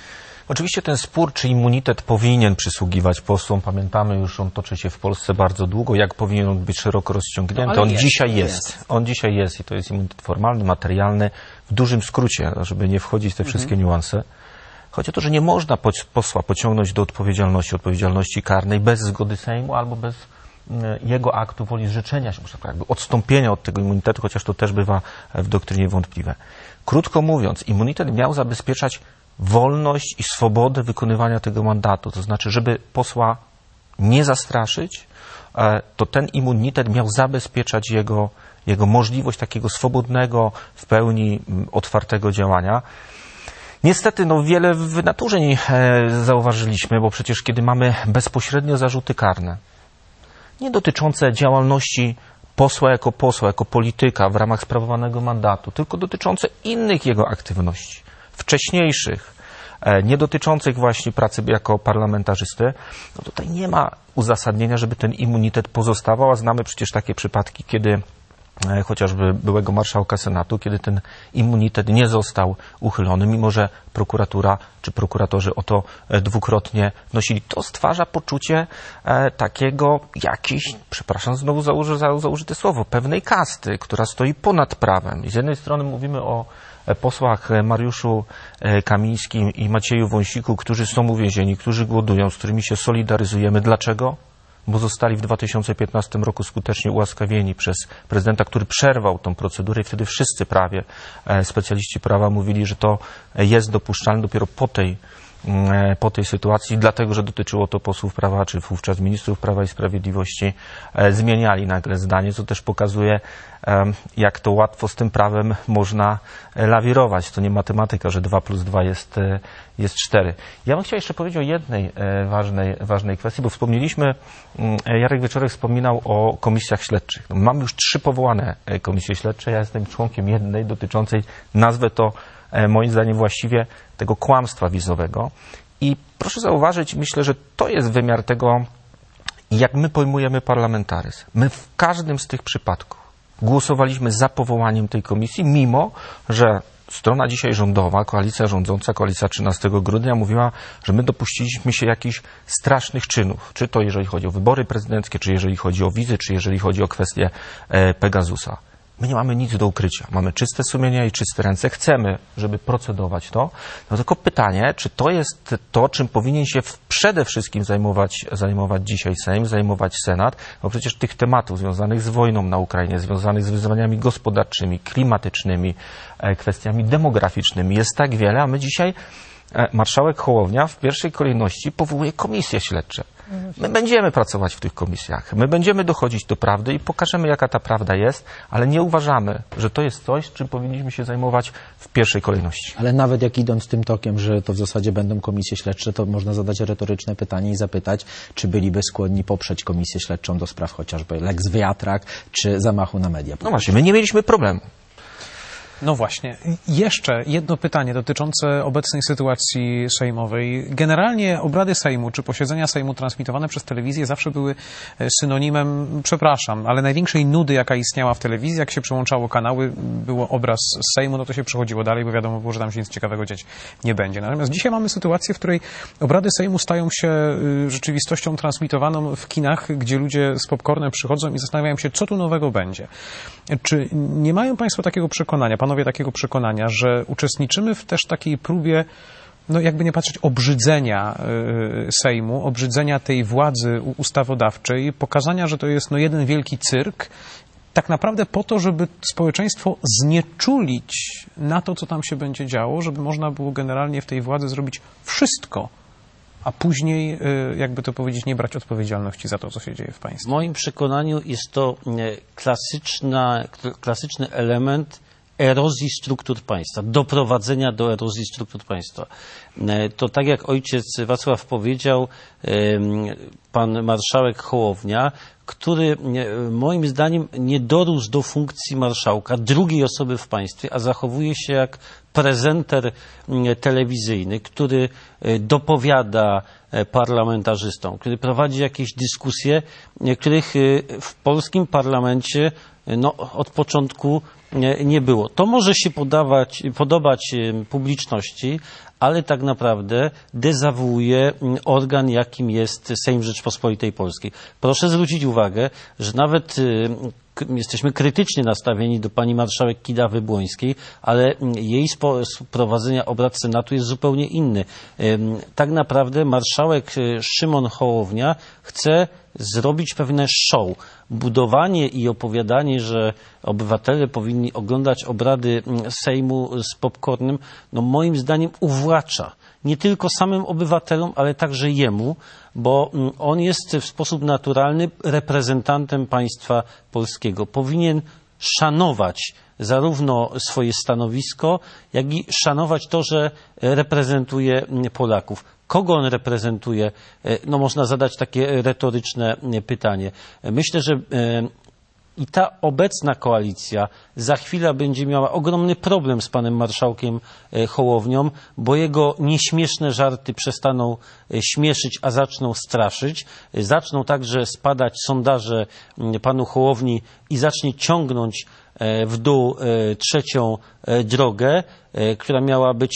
Oczywiście ten spór, czy immunitet powinien przysługiwać posłom, pamiętamy już, on toczy się w Polsce bardzo długo, jak powinien on być szeroko rozciągnięty. No, on jest, dzisiaj jest. jest. On dzisiaj jest i to jest immunitet formalny, materialny, w dużym skrócie, żeby nie wchodzić w te wszystkie mhm. niuanse. Chodzi o to, że nie można posła pociągnąć do odpowiedzialności, odpowiedzialności karnej bez zgody Sejmu albo bez jego aktu woli zrzeczenia się, jakby odstąpienia od tego immunitetu, chociaż to też bywa w doktrynie wątpliwe. Krótko mówiąc, immunitet miał zabezpieczać wolność i swobodę wykonywania tego mandatu. To znaczy, żeby posła nie zastraszyć, to ten immunitet miał zabezpieczać jego, jego możliwość takiego swobodnego, w pełni otwartego działania. Niestety, no, wiele wynaturzeń zauważyliśmy, bo przecież kiedy mamy bezpośrednio zarzuty karne, nie dotyczące działalności posła jako posła, jako polityka w ramach sprawowanego mandatu, tylko dotyczące innych jego aktywności, wcześniejszych, nie dotyczących właśnie pracy jako parlamentarzysty, no tutaj nie ma uzasadnienia, żeby ten immunitet pozostawał, a znamy przecież takie przypadki, kiedy chociażby byłego marszałka Senatu, kiedy ten immunitet nie został uchylony, mimo że prokuratura czy prokuratorzy o to dwukrotnie wnosili. To stwarza poczucie e, takiego jakiś, przepraszam, znowu założę, założę to słowo, pewnej kasty, która stoi ponad prawem. I z jednej strony mówimy o posłach Mariuszu Kamińskim i Macieju Wąsiku, którzy są uwięzieni, którzy głodują, z którymi się solidaryzujemy. Dlaczego? Bo zostali w dwa tysiące piętnastym roku skutecznie ułaskawieni przez prezydenta, który przerwał tą procedurę i wtedy wszyscy prawie specjaliści prawa mówili, że to jest dopuszczalne dopiero po tej, po tej sytuacji, dlatego, że dotyczyło to posłów prawa, czy wówczas ministrów Prawa i Sprawiedliwości, zmieniali nagle zdanie, co też pokazuje, jak to łatwo z tym prawem można lawirować. To nie matematyka, że dwa plus dwa jest, jest cztery. Ja bym chciał jeszcze powiedzieć o jednej ważnej, ważnej kwestii, bo wspomnieliśmy, Jarek Wieczorek wspominał o komisjach śledczych. No, mamy już trzy powołane komisje śledcze, ja jestem członkiem jednej dotyczącej, nazwę to moim zdaniem właściwie tego kłamstwa wizowego. I proszę zauważyć, myślę, że to jest wymiar tego, jak my pojmujemy parlamentaryzm. My w każdym z tych przypadków głosowaliśmy za powołaniem tej komisji, mimo że strona dzisiaj rządowa, koalicja rządząca, koalicja trzynastego grudnia mówiła, że my dopuściliśmy się jakichś strasznych czynów. Czy to jeżeli chodzi o wybory prezydenckie, czy jeżeli chodzi o wizy, czy jeżeli chodzi o kwestię Pegasusa. My nie mamy nic do ukrycia. Mamy czyste sumienia i czyste ręce. Chcemy, żeby procedować to. No tylko pytanie, czy to jest to, czym powinien się przede wszystkim zajmować, zajmować dzisiaj Sejm, zajmować Senat? Bo przecież tych tematów związanych z wojną na Ukrainie, związanych z wyzwaniami gospodarczymi, klimatycznymi, kwestiami demograficznymi jest tak wiele, a my dzisiaj marszałek Hołownia w pierwszej kolejności powołuje komisje śledcze. My będziemy pracować w tych komisjach, my będziemy dochodzić do prawdy i pokażemy, jaka ta prawda jest, ale nie uważamy, że to jest coś, czym powinniśmy się zajmować w pierwszej kolejności. Ale nawet jak idąc tym tokiem, że to w zasadzie będą komisje śledcze, to można zadać retoryczne pytanie i zapytać, czy byliby skłonni poprzeć komisję śledczą do spraw chociażby Lex Wiatrak, czy zamachu na media publiczne. No właśnie, my nie mieliśmy problemu. No właśnie. Jeszcze jedno pytanie dotyczące obecnej sytuacji sejmowej. Generalnie obrady Sejmu czy posiedzenia Sejmu transmitowane przez telewizję zawsze były synonimem, przepraszam, ale największej nudy, jaka istniała w telewizji. Jak się przełączało kanały, było obraz z Sejmu, no to się przechodziło dalej, bo wiadomo było, że tam się nic ciekawego dziać nie będzie. Natomiast dzisiaj mamy sytuację, w której obrady Sejmu stają się rzeczywistością transmitowaną w kinach, gdzie ludzie z popcornem przychodzą i zastanawiają się, co tu nowego będzie. Czy nie mają Państwo takiego przekonania, panowie takiego przekonania, że uczestniczymy w też takiej próbie, no jakby nie patrzeć, obrzydzenia y, Sejmu, obrzydzenia tej władzy ustawodawczej, pokazania, że to jest no jeden wielki cyrk, tak naprawdę po to, żeby społeczeństwo znieczulić na to, co tam się będzie działo, żeby można było generalnie w tej władzy zrobić wszystko, a później, jakby to powiedzieć, nie brać odpowiedzialności za to, co się dzieje w państwie. W moim przekonaniu jest to klasyczna, klasyczny element erozji struktur państwa, doprowadzenia do erozji struktur państwa. To tak jak ojciec Wacław powiedział, pan marszałek Hołownia, który moim zdaniem nie dorósł do funkcji marszałka, drugiej osoby w państwie, a zachowuje się jak prezenter telewizyjny, który dopowiada parlamentarzystom, który prowadzi jakieś dyskusje, których w polskim parlamencie no, od początku nie, nie było. To może się podawać, podobać publiczności, ale tak naprawdę dezawuuje organ, jakim jest Sejm Rzeczpospolitej Polskiej. Proszę zwrócić uwagę, że nawet jesteśmy krytycznie nastawieni do pani marszałek Kidawy-Błońskiej, ale jej sposób prowadzenia obrad Senatu jest zupełnie inny. Tak naprawdę marszałek Szymon Hołownia chce zrobić pewne show. Budowanie i opowiadanie, że obywatele powinni oglądać obrady Sejmu z popcornem, no moim zdaniem uwłacza nie tylko samym obywatelom, ale także jemu, bo on jest w sposób naturalny reprezentantem państwa polskiego. Powinien szanować zarówno swoje stanowisko, jak i szanować to, że reprezentuje Polaków. Kogo on reprezentuje? No można zadać takie retoryczne pytanie. Myślę, że i ta obecna koalicja za chwilę będzie miała ogromny problem z panem marszałkiem Hołownią, bo jego nieśmieszne żarty przestaną śmieszyć, a zaczną straszyć. Zaczną także spadać sondaże panu Hołowni i zacznie ciągnąć w dół trzecią drogę, która miała być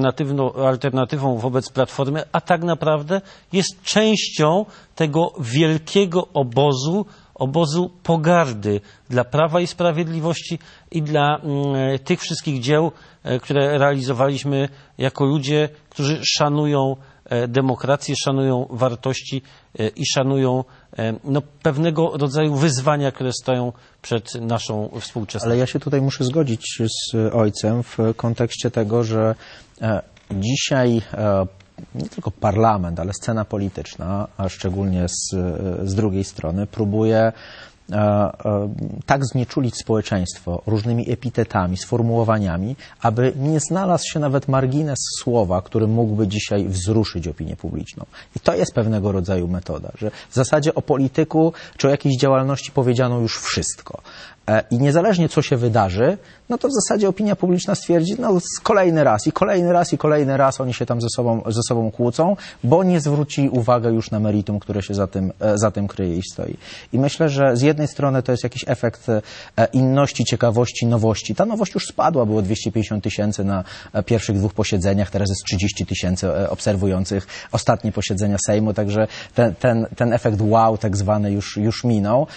alternatywą wobec Platformy, a tak naprawdę jest częścią tego wielkiego obozu, obozu pogardy dla Prawa i Sprawiedliwości i dla mm, tych wszystkich dzieł, e, które realizowaliśmy jako ludzie, którzy szanują e, demokrację, szanują wartości e, i szanują e, no, pewnego rodzaju wyzwania, które stoją przed naszą współczesną. Ale ja się tutaj muszę zgodzić z ojcem w kontekście tego, że e, dzisiaj e, nie tylko parlament, ale scena polityczna, a szczególnie z, z drugiej strony, próbuje e, e, tak znieczulić społeczeństwo różnymi epitetami, sformułowaniami, aby nie znalazł się nawet margines słowa, który mógłby dzisiaj wzruszyć opinię publiczną. I to jest pewnego rodzaju metoda, że w zasadzie o polityku czy o jakiejś działalności powiedziano już wszystko. I niezależnie co się wydarzy, no to w zasadzie opinia publiczna stwierdzi, no kolejny raz i kolejny raz i kolejny raz oni się tam ze sobą, ze sobą kłócą, bo nie zwróci uwagę już na meritum, które się za tym, za tym kryje i stoi. I myślę, że z jednej strony to jest jakiś efekt inności, ciekawości, nowości. Ta nowość już spadła, było dwieście pięćdziesiąt tysięcy na pierwszych dwóch posiedzeniach, teraz jest trzydzieści tysięcy obserwujących ostatnie posiedzenia Sejmu, także ten, ten, ten efekt wow tak zwany już, już minął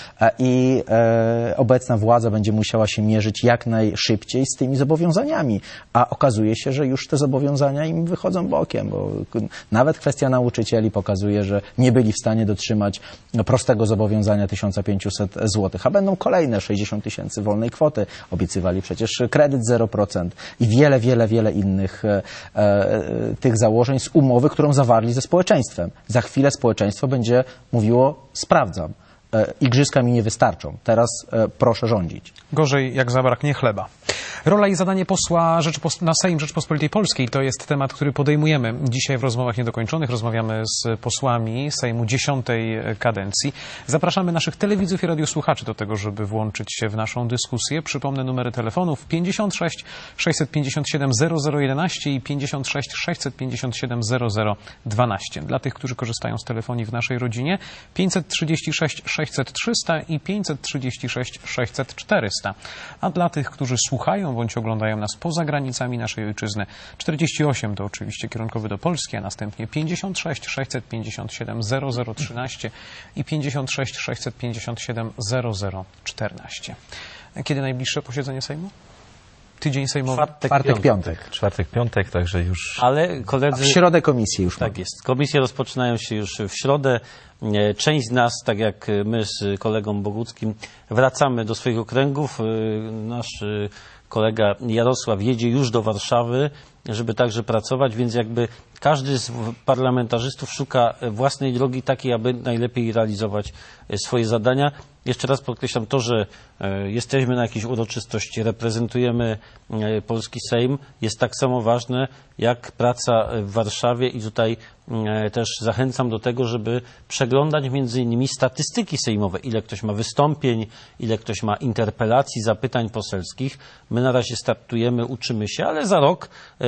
i e, obecna władza będzie musiała się mierzyć jak najszybciej z tymi zobowiązaniami, a okazuje się, że już te zobowiązania im wychodzą bokiem, bo nawet kwestia nauczycieli pokazuje, że nie byli w stanie dotrzymać prostego zobowiązania tysiąc pięćset złotych, a będą kolejne sześćdziesiąt tysięcy wolnej kwoty. Obiecywali przecież kredyt zero procent i wiele, wiele, wiele innych e, e, tych założeń z umowy, którą zawarli ze społeczeństwem. Za chwilę społeczeństwo będzie mówiło, sprawdzam. Igrzyska mi nie wystarczą. Teraz e, proszę rządzić. Gorzej, jak zabraknie chleba. Rola i zadanie posła Rzeczypos- na Sejm Rzeczypospolitej Polskiej to jest temat, który podejmujemy dzisiaj w rozmowach niedokończonych. Rozmawiamy z posłami Sejmu dziesiątej kadencji. Zapraszamy naszych telewidzów i radiosłuchaczy do tego, żeby włączyć się w naszą dyskusję. Przypomnę numery telefonów pięćdziesiąt sześć sześćset pięćdziesiąt siedem zero zero jedenaście i pięćdziesiąt sześć sześćset pięćdziesiąt siedem zero zero dwanaście. Dla tych, którzy korzystają z telefonii w naszej rodzinie pięćset trzydzieści sześć sześćset trzysta i pięćset trzydzieści sześć sześćset czterysta. A dla tych, którzy słuchają bądź oglądają nas poza granicami naszej ojczyzny, czterdzieści osiem to oczywiście kierunkowy do Polski, a następnie pięćdziesiąt sześć sześćset pięćdziesiąt siedem zero zero trzynaście i pięćdziesiąt sześć sześćset pięćdziesiąt siedem zero zero czternaście. Kiedy najbliższe posiedzenie Sejmu? Tydzień sejmowy? Czwartek, Czwartek, piątek. Czwartek, piątek, także już... Ale koledzy... A w środę komisje już Tak mamy. jest. Komisje rozpoczynają się już w środę. Część z nas, tak jak my z kolegą Boguckim, wracamy do swoich okręgów. Nasz kolega Jarosław jedzie już do Warszawy, żeby także pracować, więc jakby każdy z parlamentarzystów szuka własnej drogi takiej, aby najlepiej realizować swoje zadania. Jeszcze raz podkreślam to, że jesteśmy na jakiejś uroczystości, reprezentujemy polski Sejm, jest tak samo ważne jak praca w Warszawie i tutaj też zachęcam do tego, żeby przeglądać między innymi statystyki sejmowe, ile ktoś ma wystąpień, ile ktoś ma interpelacji, zapytań poselskich. My na razie startujemy, uczymy się, ale za rok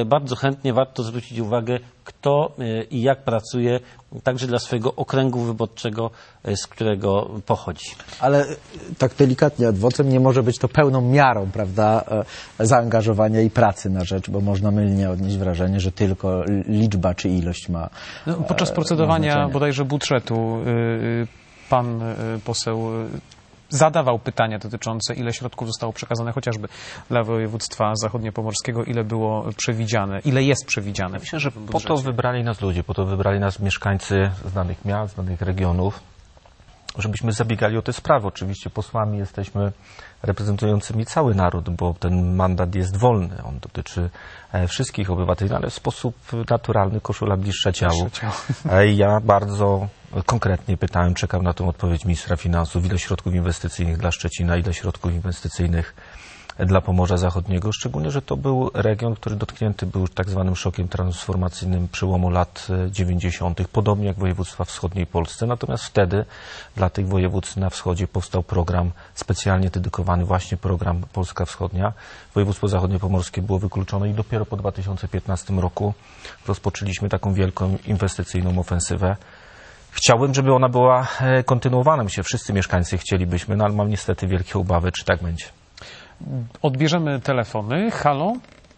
bardzo chętnie warto zwrócić uwagę, kto i jak pracuje, także dla swojego okręgu wyborczego, z którego pochodzi. Ale tak delikatnie adwocem nie może być to pełną miarą, prawda, zaangażowania i pracy na rzecz, bo można mylnie odnieść wrażenie, że tylko liczba czy ilość ma no, podczas procedowania bodajże budżetu pan poseł zadawał pytania dotyczące, ile środków zostało przekazane chociażby dla województwa zachodniopomorskiego, ile było przewidziane, ile jest przewidziane. Myślę, że po to wybrali nas ludzie, po to wybrali nas mieszkańcy znanych miast, znanych regionów, żebyśmy zabiegali o te sprawy. Oczywiście posłami jesteśmy reprezentującymi cały naród, bo ten mandat jest wolny. On dotyczy wszystkich obywateli, ale w sposób naturalny, koszula bliższa ciału. Ja bardzo konkretnie pytałem, czekam na tą odpowiedź ministra finansów, ile środków inwestycyjnych dla Szczecina, ile środków inwestycyjnych dla Pomorza Zachodniego, szczególnie, że to był region, który dotknięty był tak zwanym szokiem transformacyjnym przełomu lat dziewięćdziesiątych, podobnie jak województwa wschodniej Polsce. Natomiast wtedy dla tych województw na wschodzie powstał program specjalnie dedykowany, właśnie program Polska Wschodnia. Województwo zachodniopomorskie było wykluczone i dopiero po dwa tysiące piętnastym roku rozpoczęliśmy taką wielką inwestycyjną ofensywę. Chciałbym, żeby ona była kontynuowana. Myślę, wszyscy mieszkańcy chcielibyśmy, no ale mam niestety wielkie obawy, czy tak będzie. Odbierzemy telefony. Halo?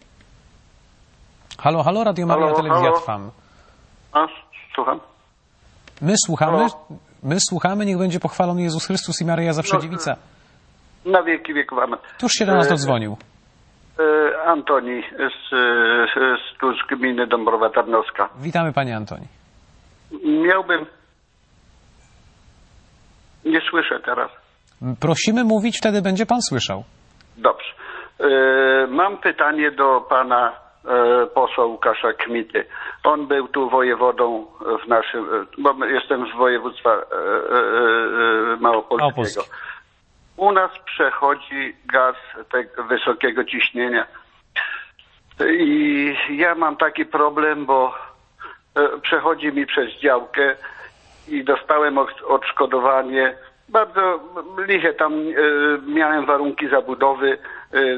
Halo, halo, Radio Maria, halo, Telewizja halo. Trwam. A, słucham. My słuchamy, Halo. my słuchamy, niech będzie pochwalony Jezus Chrystus i Maryja zawsze No, dziewica. Na wieki wieków amen. Tuż się do nas E, dodzwonił. e, Antoni z, e, z, tu z gminy Dąbrowa Tarnowska. Witamy, panie Antoni. Miałbym... Nie słyszę teraz. Prosimy mówić, wtedy będzie pan słyszał. Dobrze. E, mam pytanie do pana e, posła Łukasza Kmity. On był tu wojewodą w naszym... Bo jestem z województwa e, e, małopolskiego. Małopolski. U nas przechodzi gaz tego wysokiego ciśnienia. I ja mam taki problem, bo e, przechodzi mi przez działkę i dostałem odszkodowanie. Bardzo liche tam e, miałem warunki zabudowy. E, e,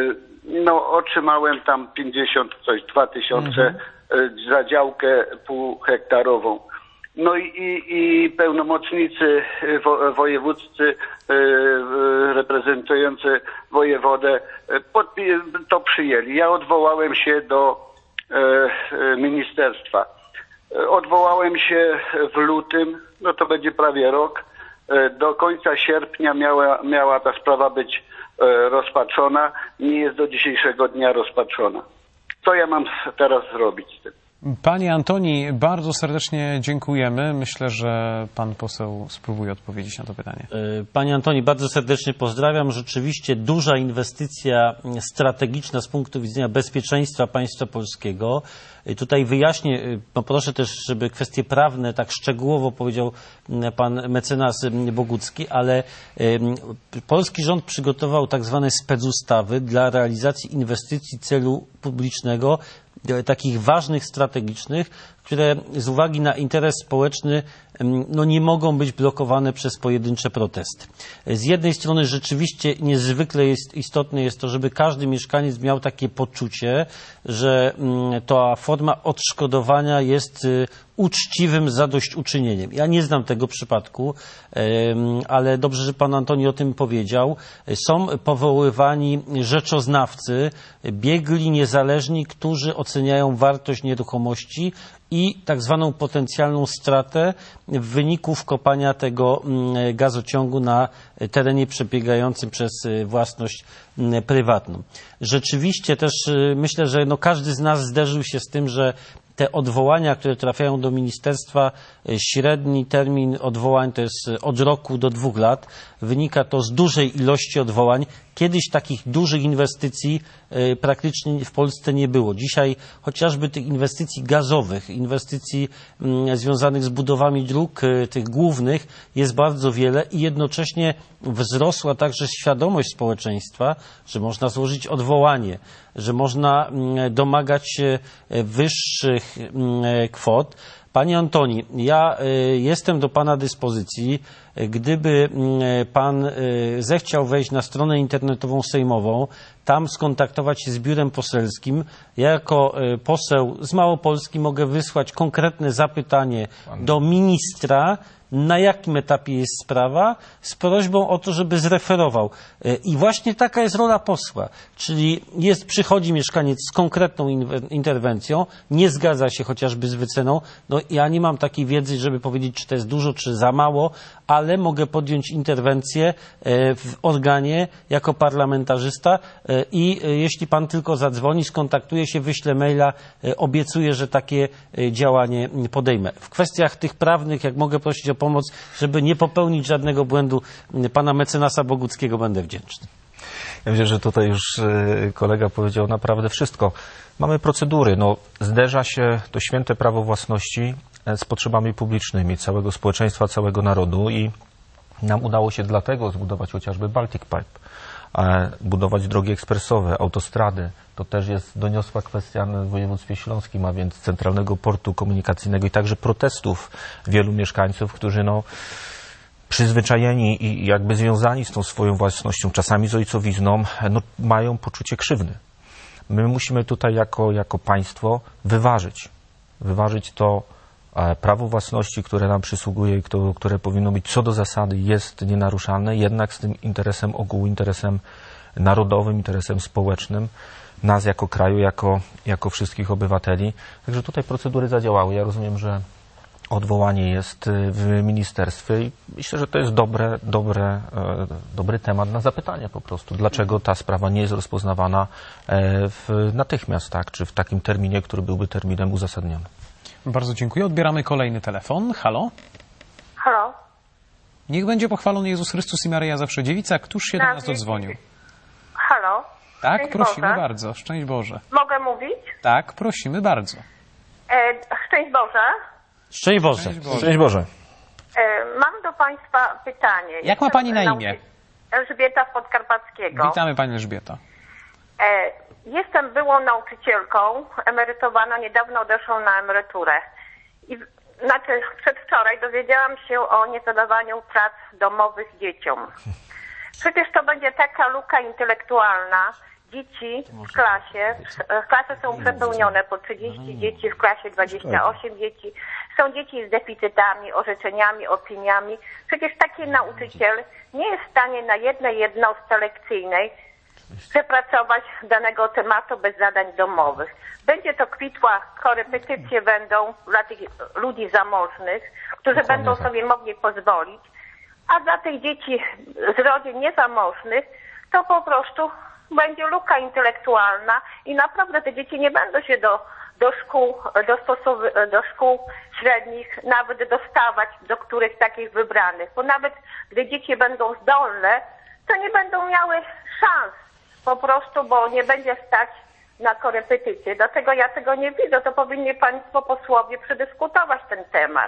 no otrzymałem tam pięćdziesiąt, coś, dwa tysiące mhm. e, za działkę półhektarową. No i, i, i pełnomocnicy wo, wojewódzcy e, e, reprezentujący wojewodę e, podpi- to przyjęli. Ja odwołałem się do e, e, ministerstwa. E, odwołałem się w lutym, no to będzie prawie rok. E, do końca sierpnia miała, miała ta sprawa być e, rozpatrzona. Nie jest do dzisiejszego dnia rozpatrzona. Co ja mam teraz zrobić z tym? Panie Antoni, bardzo serdecznie dziękujemy. Myślę, że pan poseł spróbuje odpowiedzieć na to pytanie. Panie Antoni, bardzo serdecznie pozdrawiam. Rzeczywiście duża inwestycja strategiczna z punktu widzenia bezpieczeństwa państwa polskiego. Tutaj wyjaśnię, poproszę też, żeby kwestie prawne tak szczegółowo powiedział pan mecenas Bogucki, ale polski rząd przygotował tak zwane specustawy dla realizacji inwestycji celu publicznego, takich ważnych, strategicznych, które z uwagi na interes społeczny no, nie mogą być blokowane przez pojedyncze protesty. Z jednej strony rzeczywiście niezwykle jest istotne jest to, żeby każdy mieszkaniec miał takie poczucie, że ta forma odszkodowania jest uczciwym zadośćuczynieniem. Ja nie znam tego przypadku, ale dobrze, że pan Antoni o tym powiedział. Są powoływani rzeczoznawcy, biegli, niezależni, którzy oceniają wartość nieruchomości i tak zwaną potencjalną stratę w wyniku wkopania tego gazociągu na terenie przebiegającym przez własność prywatną. Rzeczywiście też myślę, że no każdy z nas zderzył się z tym, że te odwołania, które trafiają do ministerstwa, średni termin odwołań to jest od roku do dwóch lat. Wynika to z dużej ilości odwołań. Kiedyś takich dużych inwestycji praktycznie w Polsce nie było. Dzisiaj chociażby tych inwestycji gazowych, inwestycji związanych z budowami dróg, tych głównych, jest bardzo wiele i jednocześnie wzrosła także świadomość społeczeństwa, że można złożyć odwołanie, że można domagać się wyższych kwot. Panie Antoni, ja jestem do pana dyspozycji. Gdyby pan zechciał wejść na stronę internetową sejmową, tam skontaktować się z biurem poselskim. Ja jako y, poseł z Małopolski mogę wysłać konkretne zapytanie do ministra, na jakim etapie jest sprawa, z prośbą o to, żeby zreferował. I właśnie taka jest rola posła, czyli jest, przychodzi mieszkaniec z konkretną interwencją, nie zgadza się chociażby z wyceną. No, ja nie mam takiej wiedzy, żeby powiedzieć, czy to jest dużo, czy za mało, ale mogę podjąć interwencję w organie jako parlamentarzysta i jeśli pan tylko zadzwoni, skontaktuje się, wyśle maila, obiecuję, że takie działanie podejmę. W kwestiach tych prawnych, jak mogę prosić o pomoc, żeby nie popełnić żadnego błędu pana mecenasa Boguckiego, będę wdzięczny. Ja myślę, że tutaj już kolega powiedział naprawdę wszystko. Mamy procedury. No, zderza się to święte prawo własności z potrzebami publicznymi całego społeczeństwa, całego narodu i nam udało się dlatego zbudować chociażby Baltic Pipe, budować drogi ekspresowe, autostrady. To też jest doniosła kwestia w województwie śląskim, a więc Centralnego Portu Komunikacyjnego i także protestów wielu mieszkańców, którzy no, przyzwyczajeni i jakby związani z tą swoją własnością, czasami z ojcowizną, no, mają poczucie krzywdy. My musimy tutaj jako, jako państwo wyważyć, wyważyć to prawo własności, które nam przysługuje i które powinno być co do zasady jest nienaruszalne, jednak z tym interesem ogółu, interesem narodowym, interesem społecznym, nas jako kraju, jako, jako wszystkich obywateli. Także tutaj procedury zadziałały. Ja rozumiem, że odwołanie jest w ministerstwie i myślę, że to jest dobre, dobre, dobry temat na zapytanie po prostu. Dlaczego ta sprawa nie jest rozpoznawana w, natychmiast, tak? Czy w takim terminie, który byłby terminem uzasadnionym. Bardzo dziękuję. Odbieramy kolejny telefon. Halo? Halo? Niech będzie pochwalony Jezus Chrystus i Maryja zawsze dziewica. Któż się do nas dodzwonił? Halo? Tak, Szczęść prosimy Boże. bardzo. Szczęść Boże. Mogę mówić? Tak, prosimy bardzo. E, szczęść Boże. Szczęść Boże. Szczęść Boże. Szczęść Boże. E, mam do Państwa pytanie. Jak Jestem ma Pani na nauczy- imię? Elżbieta z Podkarpackiego. Witamy Pani Elżbieto. E, jestem byłą nauczycielką, emerytowaną, niedawno odeszłą na emeryturę. I, znaczy przedwczoraj dowiedziałam się o niezadawaniu prac domowych dzieciom. Przecież to będzie taka luka intelektualna. Dzieci w klasie, klasy są przepełnione po trzydzieści dzieci, w klasie dwadzieścia osiem dzieci. Są dzieci z deficytami, orzeczeniami, opiniami. Przecież taki nauczyciel nie jest w stanie na jednej jednostce lekcyjnej przepracować danego tematu bez zadań domowych. Będzie to kwitła, korepetycje będą dla tych ludzi zamożnych, którzy Dokładnie będą tak. sobie mogli pozwolić, a dla tych dzieci z rodzin niezamożnych to po prostu będzie luka intelektualna i naprawdę te dzieci nie będą się do, do szkół, dostosowy- do szkół średnich nawet dostawać, do których takich wybranych, bo nawet gdy dzieci będą zdolne, to nie będą miały szans po prostu, bo nie będzie stać na korepetycje. Dlatego ja tego nie widzę, to powinni Państwo posłowie przedyskutować ten temat.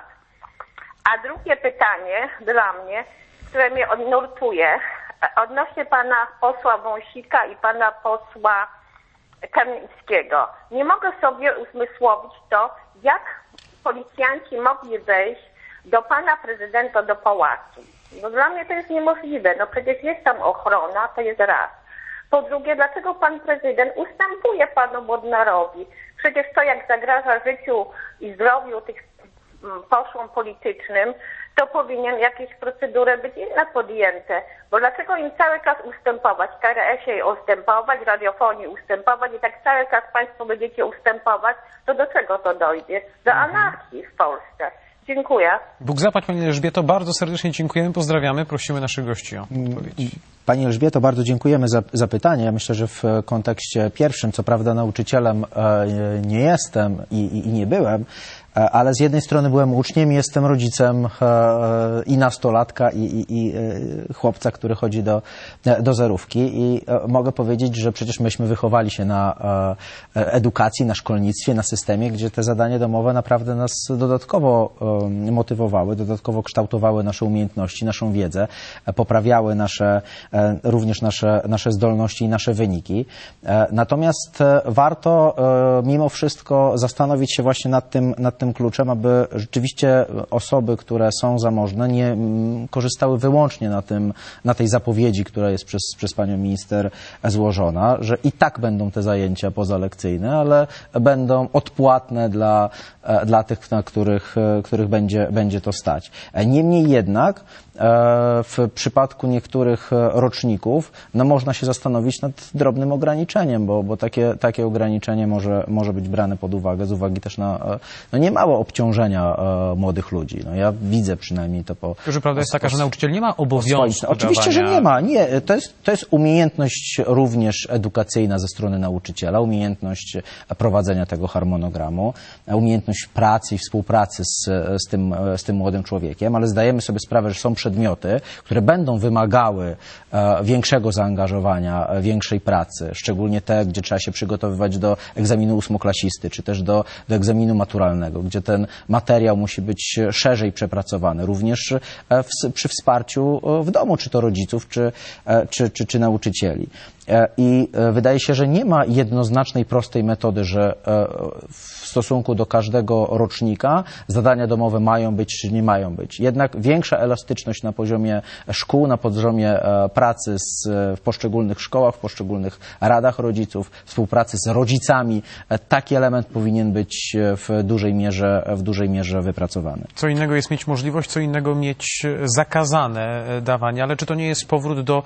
A drugie pytanie dla mnie, które mnie nurtuje, odnośnie pana posła Wąsika i pana posła Kamińskiego. Nie mogę sobie uzmysłowić to, jak policjanci mogli wejść do pana prezydenta do pałacu. No dla mnie to jest niemożliwe. No przecież jest tam ochrona, to jest raz. Po drugie, dlaczego pan prezydent ustępuje panu Bodnarowi? Przecież to, jak zagraża życiu i zdrowiu tych posłom politycznym, to powinien jakieś procedury być inne podjęte. Bo dlaczego im cały czas ustępować? K R S-ie ustępować, radiofonii ustępować i tak cały czas Państwo będziecie ustępować, to do czego to dojdzie? Do anarchii w Polsce. Dziękuję. Bóg zapłać Pani Elżbieto. Bardzo serdecznie dziękujemy, pozdrawiamy. Prosimy naszych gości o odpowiedź. Pani Elżbieto, bardzo dziękujemy za, za pytanie. Ja myślę, że w kontekście pierwszym, co prawda nauczycielem e, nie jestem i, i, i nie byłem, e, ale z jednej strony byłem uczniem i jestem rodzicem e, i nastolatka, i, i, i e, chłopca, który chodzi do, do zerówki i e, mogę powiedzieć, że przecież myśmy wychowali się na e, edukacji, na szkolnictwie, na systemie, gdzie te zadania domowe naprawdę nas dodatkowo e, motywowały, dodatkowo kształtowały nasze umiejętności, naszą wiedzę, e, poprawiały nasze również nasze, nasze zdolności i nasze wyniki. Natomiast warto mimo wszystko zastanowić się właśnie nad tym, nad tym kluczem, aby rzeczywiście osoby, które są zamożne, nie korzystały wyłącznie na, tym, na tej zapowiedzi, która jest przez, przez panią minister złożona, że i tak będą te zajęcia pozalekcyjne, ale będą odpłatne dla, dla tych, na których, których będzie, będzie to stać. Niemniej jednak w przypadku niektórych roczników no można się zastanowić nad drobnym ograniczeniem, bo, bo takie, takie ograniczenie może, może być brane pod uwagę z uwagi też na no niemałe obciążenia młodych ludzi. No ja widzę przynajmniej to po... Że prawda jest taka, że nauczyciel nie ma obowiązku Oczywiście, dawania... że nie ma. Nie. To jest, to jest umiejętność również edukacyjna ze strony nauczyciela, umiejętność prowadzenia tego harmonogramu, umiejętność pracy i współpracy z, z, tym, z tym młodym człowiekiem, ale zdajemy sobie sprawę, że są przedmioty, które będą wymagały e, większego zaangażowania, e, większej pracy, szczególnie te, gdzie trzeba się przygotowywać do egzaminu ósmoklasisty, czy też do, do egzaminu maturalnego, gdzie ten materiał musi być szerzej przepracowany, również e, w, przy wsparciu w domu, czy to rodziców, czy, e, czy, czy, czy nauczycieli. I wydaje się, że nie ma jednoznacznej, prostej metody, że w stosunku do każdego rocznika zadania domowe mają być czy nie mają być. Jednak większa elastyczność na poziomie szkół, na poziomie pracy z, w poszczególnych szkołach, w poszczególnych radach rodziców, współpracy z rodzicami, taki element powinien być w dużej mierze, w dużej mierze wypracowany. Co innego jest mieć możliwość, co innego mieć zakazane dawanie, ale czy to nie jest powrót do,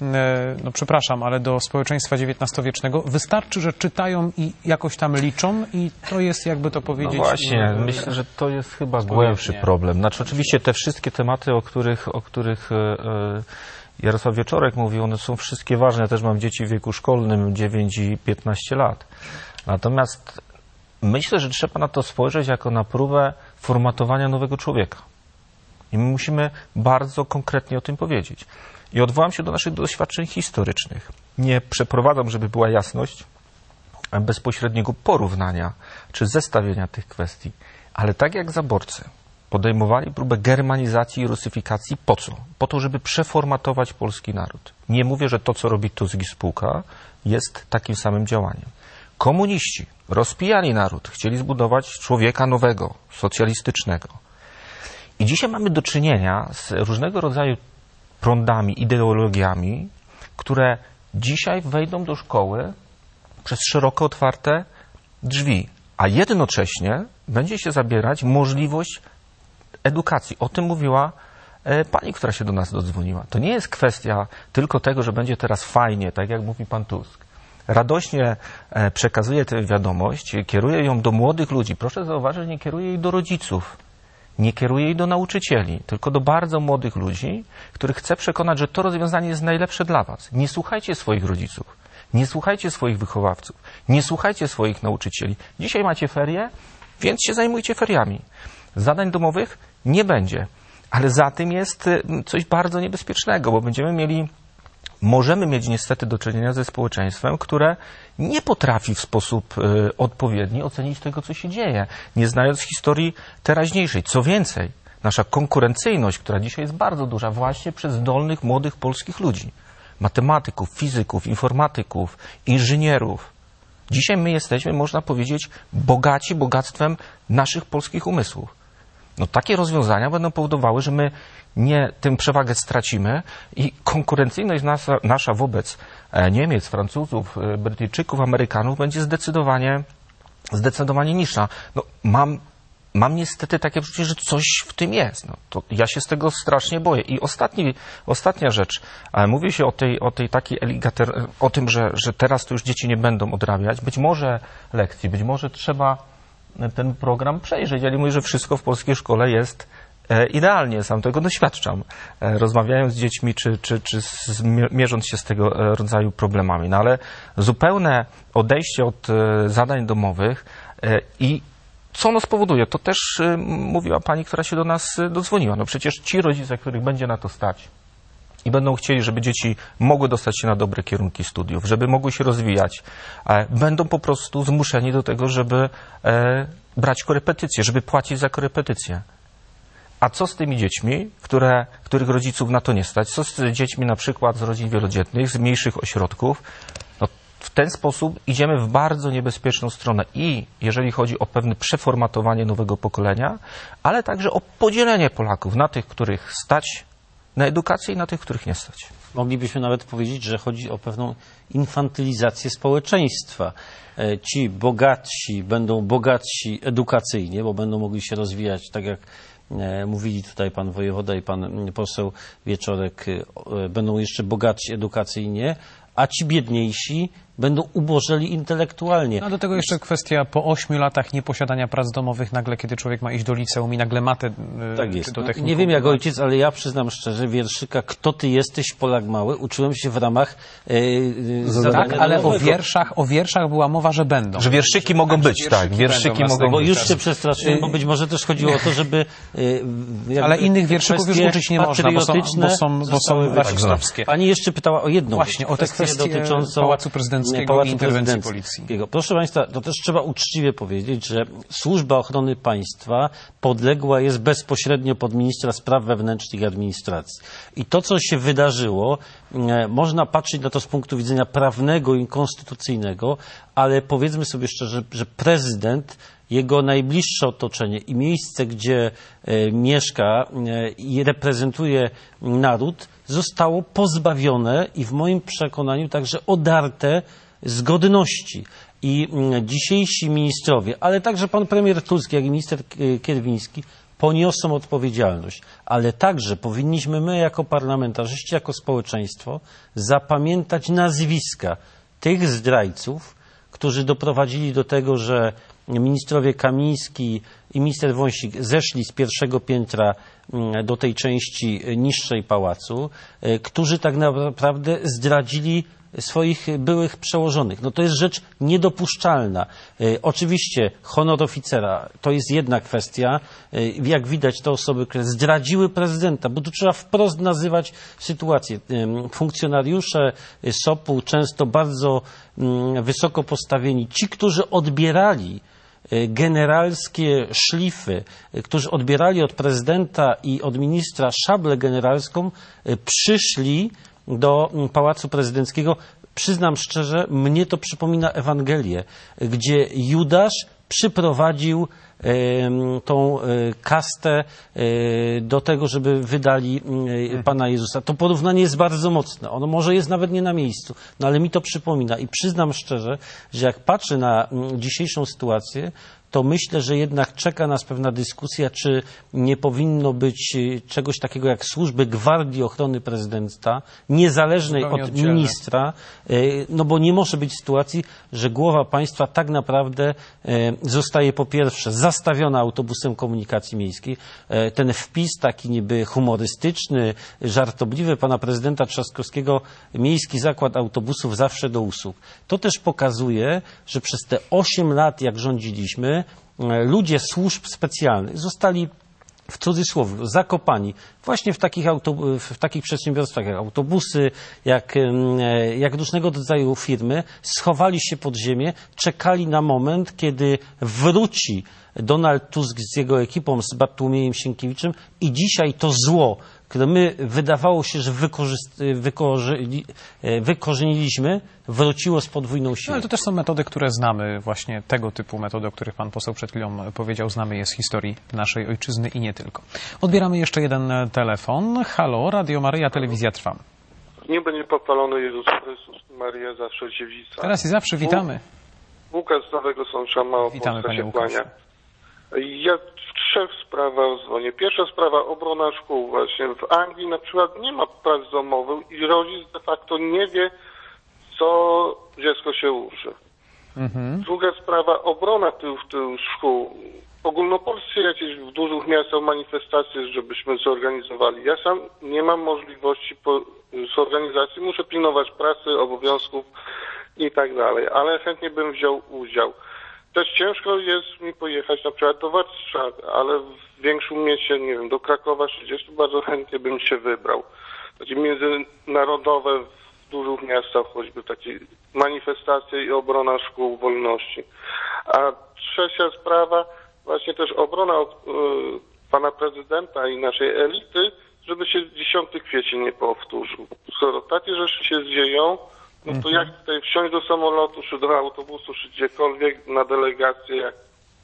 no przepraszam, ale do do społeczeństwa dziewiętnastowiecznego. Wystarczy, że czytają i jakoś tam liczą i to jest, jakby to powiedzieć... No właśnie, no, myślę, że to jest chyba głębszy problem. Znaczy oczywiście te wszystkie tematy, o których, o których e, Jarosław Wieczorek mówił, one są wszystkie ważne. Ja też mam dzieci w wieku szkolnym, dziewięć i piętnaście lat. Natomiast myślę, że trzeba na to spojrzeć jako na próbę formatowania nowego człowieka. I my musimy bardzo konkretnie o tym powiedzieć. I odwołam się do naszych doświadczeń historycznych. Nie przeprowadzam, żeby była jasność, bezpośredniego porównania czy zestawienia tych kwestii. Ale tak jak zaborcy podejmowali próbę germanizacji i rusyfikacji, po co? Po to, żeby przeformatować polski naród. Nie mówię, że to, co robi Tusk i spółka, jest takim samym działaniem. Komuniści rozpijali naród, chcieli zbudować człowieka nowego, socjalistycznego. I dzisiaj mamy do czynienia z różnego rodzaju prądami, ideologiami, które dzisiaj wejdą do szkoły przez szeroko otwarte drzwi, a jednocześnie będzie się zabierać możliwość edukacji. O tym mówiła pani, która się do nas dodzwoniła. To nie jest kwestia tylko tego, że będzie teraz fajnie, tak jak mówi pan Tusk. Radośnie przekazuje tę wiadomość, kieruje ją do młodych ludzi. Proszę zauważyć, nie kieruje jej do rodziców. Nie kieruje jej do nauczycieli, tylko do bardzo młodych ludzi, których chce przekonać, że to rozwiązanie jest najlepsze dla was. Nie słuchajcie swoich rodziców, nie słuchajcie swoich wychowawców, nie słuchajcie swoich nauczycieli. Dzisiaj macie ferie, więc się zajmujcie feriami. Zadań domowych nie będzie, ale za tym jest coś bardzo niebezpiecznego, bo będziemy mieli, możemy mieć niestety do czynienia ze społeczeństwem, które nie potrafi w sposób y, odpowiedni ocenić tego, co się dzieje, nie znając historii teraźniejszej. Co więcej, nasza konkurencyjność, która dzisiaj jest bardzo duża właśnie przez zdolnych, młodych polskich ludzi, matematyków, fizyków, informatyków, inżynierów. Dzisiaj my jesteśmy, można powiedzieć, bogaci bogactwem naszych polskich umysłów. No takie rozwiązania będą powodowały, że my nie tę przewagę stracimy i konkurencyjność nasza, nasza wobec Niemiec, Francuzów, Brytyjczyków, Amerykanów będzie zdecydowanie, zdecydowanie niższa. No, mam, mam niestety takie poczucie, że coś w tym jest. No, to ja się z tego strasznie boję. I ostatni, ostatnia rzecz. Mówi się o tej, o tej takiej eligater, o tym, że, że teraz to już dzieci nie będą odrabiać. Być może lekcji, być może trzeba ten program przejrzeć. Ja nie mówię, że wszystko w polskiej szkole jest idealnie, sam tego doświadczam, rozmawiając z dziećmi, czy, czy, czy mierząc się z tego rodzaju problemami. No ale zupełne odejście od zadań domowych i co ono spowoduje? To też mówiła pani, która się do nas dodzwoniła. No przecież ci rodzice, których będzie na to stać i będą chcieli, żeby dzieci mogły dostać się na dobre kierunki studiów, żeby mogły się rozwijać, będą po prostu zmuszeni do tego, żeby brać korepetycje, żeby płacić za korepetycje. A co z tymi dziećmi, które, których rodziców na to nie stać? Co z dziećmi na przykład z rodzin wielodzietnych, z mniejszych ośrodków? No, w ten sposób idziemy w bardzo niebezpieczną stronę i jeżeli chodzi o pewne przeformatowanie nowego pokolenia, ale także o podzielenie Polaków na tych, których stać na edukację i na tych, których nie stać. Moglibyśmy nawet powiedzieć, że chodzi o pewną infantylizację społeczeństwa. Ci bogatsi będą bogatsi edukacyjnie, bo będą mogli się rozwijać, tak jak mówili tutaj pan wojewoda i pan poseł Wieczorek, będą jeszcze bogatsi edukacyjnie, a ci biedniejsi będą ubożeli intelektualnie. No do tego jeszcze kwestia po ośmiu latach nieposiadania prac domowych, nagle kiedy człowiek ma iść do liceum i nagle ma te tak jest. do technikum. Nie wiem jak ojciec, ale ja przyznam szczerze, wierszyka Kto ty jesteś, Polak mały, uczyłem się w ramach yy, zadania tak, ale domowego. o wierszach, o wierszach była mowa, że będą. Że wierszyki mogą tak, być, wierszyki tak, wierszyki będą, mogą Bo być. już się przestraszyłem, bo być może też chodziło o to, żeby... Yy, ale innych wierszyków już uczyć nie można, bo są, bo są, bo są rasistowskie. Pani jeszcze pytała o jedną Właśnie, o tę kwestię dotyczącą Pałacu Prezydenckiego Pałacu i interwencji Prezydenckiego. policji. Proszę Państwa, to też trzeba uczciwie powiedzieć, że Służba Ochrony Państwa podległa jest bezpośrednio pod ministra spraw wewnętrznych i administracji. I to, co się wydarzyło, e, można patrzeć na to z punktu widzenia prawnego i konstytucyjnego, ale powiedzmy sobie szczerze, że prezydent, jego najbliższe otoczenie i miejsce, gdzie e, mieszka e, i reprezentuje naród, zostało pozbawione i w moim przekonaniu także odarte z godności. I dzisiejsi ministrowie, ale także pan premier Tusk, jak i minister Kierwiński poniosą odpowiedzialność. Ale także powinniśmy my jako parlamentarzyści, jako społeczeństwo zapamiętać nazwiska tych zdrajców, którzy doprowadzili do tego, że ministrowie Kamiński i minister Wąsik zeszli z pierwszego piętra do tej części niższej pałacu, którzy tak naprawdę zdradzili swoich byłych przełożonych. No to jest rzecz niedopuszczalna. E, oczywiście honor oficera to jest jedna kwestia. E, jak widać, te osoby, które zdradziły prezydenta, bo tu trzeba wprost nazywać sytuację. E, funkcjonariusze S O P-u, często bardzo m, wysoko postawieni, ci, którzy odbierali generalskie szlify, którzy odbierali od prezydenta i od ministra szablę generalską, przyszli do Pałacu Prezydenckiego. Przyznam szczerze, mnie to przypomina Ewangelię, gdzie Judasz przyprowadził e, tą e, kastę e, do tego, żeby wydali e, Pana Jezusa. To porównanie jest bardzo mocne. Ono może jest nawet nie na miejscu, no ale mi to przypomina i przyznam szczerze, że jak patrzę na m, dzisiejszą sytuację, to myślę, że jednak czeka nas pewna dyskusja, czy nie powinno być czegoś takiego jak służby Gwardii Ochrony Prezydenta, niezależnej Zupełnie od oddzielne. ministra, no bo nie może być sytuacji, że głowa państwa tak naprawdę zostaje po pierwsze zastawiona autobusem komunikacji miejskiej. Ten wpis taki niby humorystyczny, żartobliwy pana prezydenta Trzaskowskiego, Miejski Zakład Autobusów zawsze do usług. To też pokazuje, że przez te osiem lat, jak rządziliśmy, ludzie służb specjalnych zostali w cudzysłowie zakopani właśnie w takich, auto, w takich przedsiębiorstwach jak autobusy, jak, jak różnego rodzaju firmy, schowali się pod ziemię, czekali na moment, kiedy wróci Donald Tusk z jego ekipą, z Bartłomiejem Sienkiewiczem i dzisiaj to zło, które my wydawało się, że wykorzy wykorzeniliśmy, wróciło z podwójną siłą. No, ale to też są metody, które znamy, właśnie tego typu metody, o których pan poseł przed chwilą powiedział, znamy je z historii naszej ojczyzny i nie tylko. Odbieramy jeszcze jeden telefon. Halo, Radio Maryja, telewizja Trwam. Nie będzie pochwalony Jezus Chrystus, Maria zawsze dziewica. Teraz i zawsze witamy. Łukasz z Nowego Sącza, Małopolska Witamy, panie się Łukaszu. kłania. Ja w trzech sprawach dzwonię. Pierwsza sprawa, obrona szkół. Właśnie w Anglii na przykład nie ma prac domowych i rodzic de facto nie wie, co dziecko się uczy. Mhm. Druga sprawa, obrona tych, tych szkół. Ogólnopolskie jakieś w dużych miastach manifestacje, żebyśmy zorganizowali. Ja sam nie mam możliwości po, zorganizacji. Muszę pilnować pracy, obowiązków i tak dalej, ale chętnie bym wziął udział. Też ciężko jest mi pojechać na przykład do Warszawy, ale w większym mieście, nie wiem, do Krakowa czy gdzieś, to bardzo chętnie bym się wybrał. Takie międzynarodowe w dużych miastach, choćby takie manifestacje i obrona szkół wolności. A trzecia sprawa, właśnie też obrona pana prezydenta i naszej elity, żeby się dziesiąty kwiecień nie powtórzył. Skoro takie rzeczy się dzieją, no to jak tutaj wsiąść do samolotu, czy do autobusu, czy gdziekolwiek na delegację, jak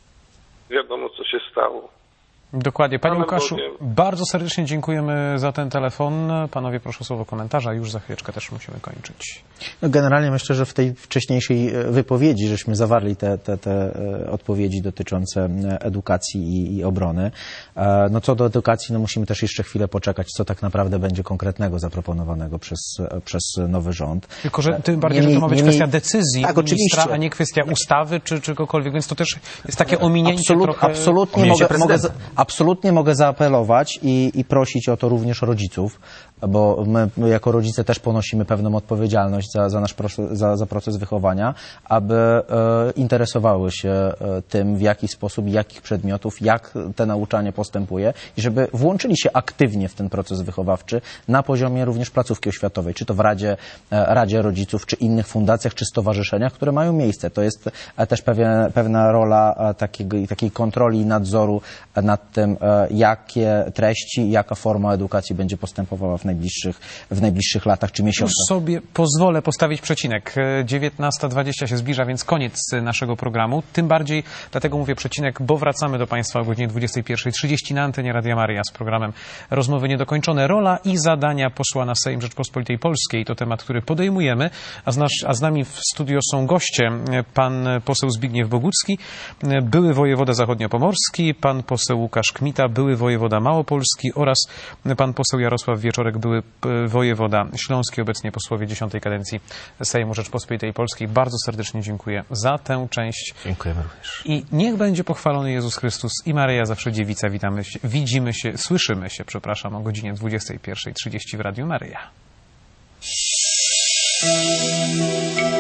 wiadomo, co się stało. Dokładnie. Panie Panem Łukaszu, Bogiem. bardzo serdecznie dziękujemy za ten telefon. Panowie, proszę o słowo komentarza. Już za chwileczkę też musimy kończyć. No generalnie myślę, że w tej wcześniejszej wypowiedzi żeśmy zawarli te, te, te odpowiedzi dotyczące edukacji i, i obrony. No co do edukacji, no musimy też jeszcze chwilę poczekać, co tak naprawdę będzie konkretnego zaproponowanego przez, przez nowy rząd. Tylko, że tym bardziej, Niemniej- że to ma być niemniej- kwestia decyzji tak, ministra, oczywiście. a nie kwestia ustawy czy czegokolwiek, więc to też jest takie ominięcie Absolut, trochę... absolutnie, ominięcie mogę, mogę, prezydenta. za- absolutnie mogę zaapelować i, i prosić o to również rodziców, bo my, my jako rodzice też ponosimy pewną odpowiedzialność za, za nasz proces, za, za proces wychowania, aby e, interesowały się e, tym, w jaki sposób, jakich przedmiotów, jak te nauczanie postępuje i żeby włączyli się aktywnie w ten proces wychowawczy na poziomie również placówki oświatowej, czy to w Radzie, e, Radzie Rodziców, czy innych fundacjach, czy stowarzyszeniach, które mają miejsce. To jest e, też pewien, pewna rola e, takiego, takiej kontroli i nadzoru nad tym, e, jakie treści, jaka forma edukacji będzie postępowała w najbliższych, w najbliższych latach czy Już miesiącach. sobie pozwolę postawić przecinek. dziewiętnasta dwadzieścia się zbliża, więc koniec naszego programu. Tym bardziej dlatego mówię przecinek, bo wracamy do Państwa o godzinie dwudziestej pierwszej trzydzieści na antenie Radia Maryja z programem Rozmowy Niedokończone. Rola i zadania posła na Sejm Rzeczpospolitej Polskiej to temat, który podejmujemy, a z, nasz, a z nami w studio są goście. Pan poseł Zbigniew Bogucki, były wojewoda zachodniopomorski, pan poseł Łukasz Kmita, były wojewoda małopolski oraz pan poseł Jarosław Wieczorek, były wojewoda śląski, obecnie posłowie dziesiątej kadencji Sejmu Rzeczpospolitej Polskiej. Bardzo serdecznie dziękuję za tę część. Dziękujemy również. I niech będzie pochwalony Jezus Chrystus i Maryja zawsze dziewica. Witamy się, widzimy się, słyszymy się, przepraszam, o godzinie dwudziestej pierwszej trzydzieści w Radiu Maryja.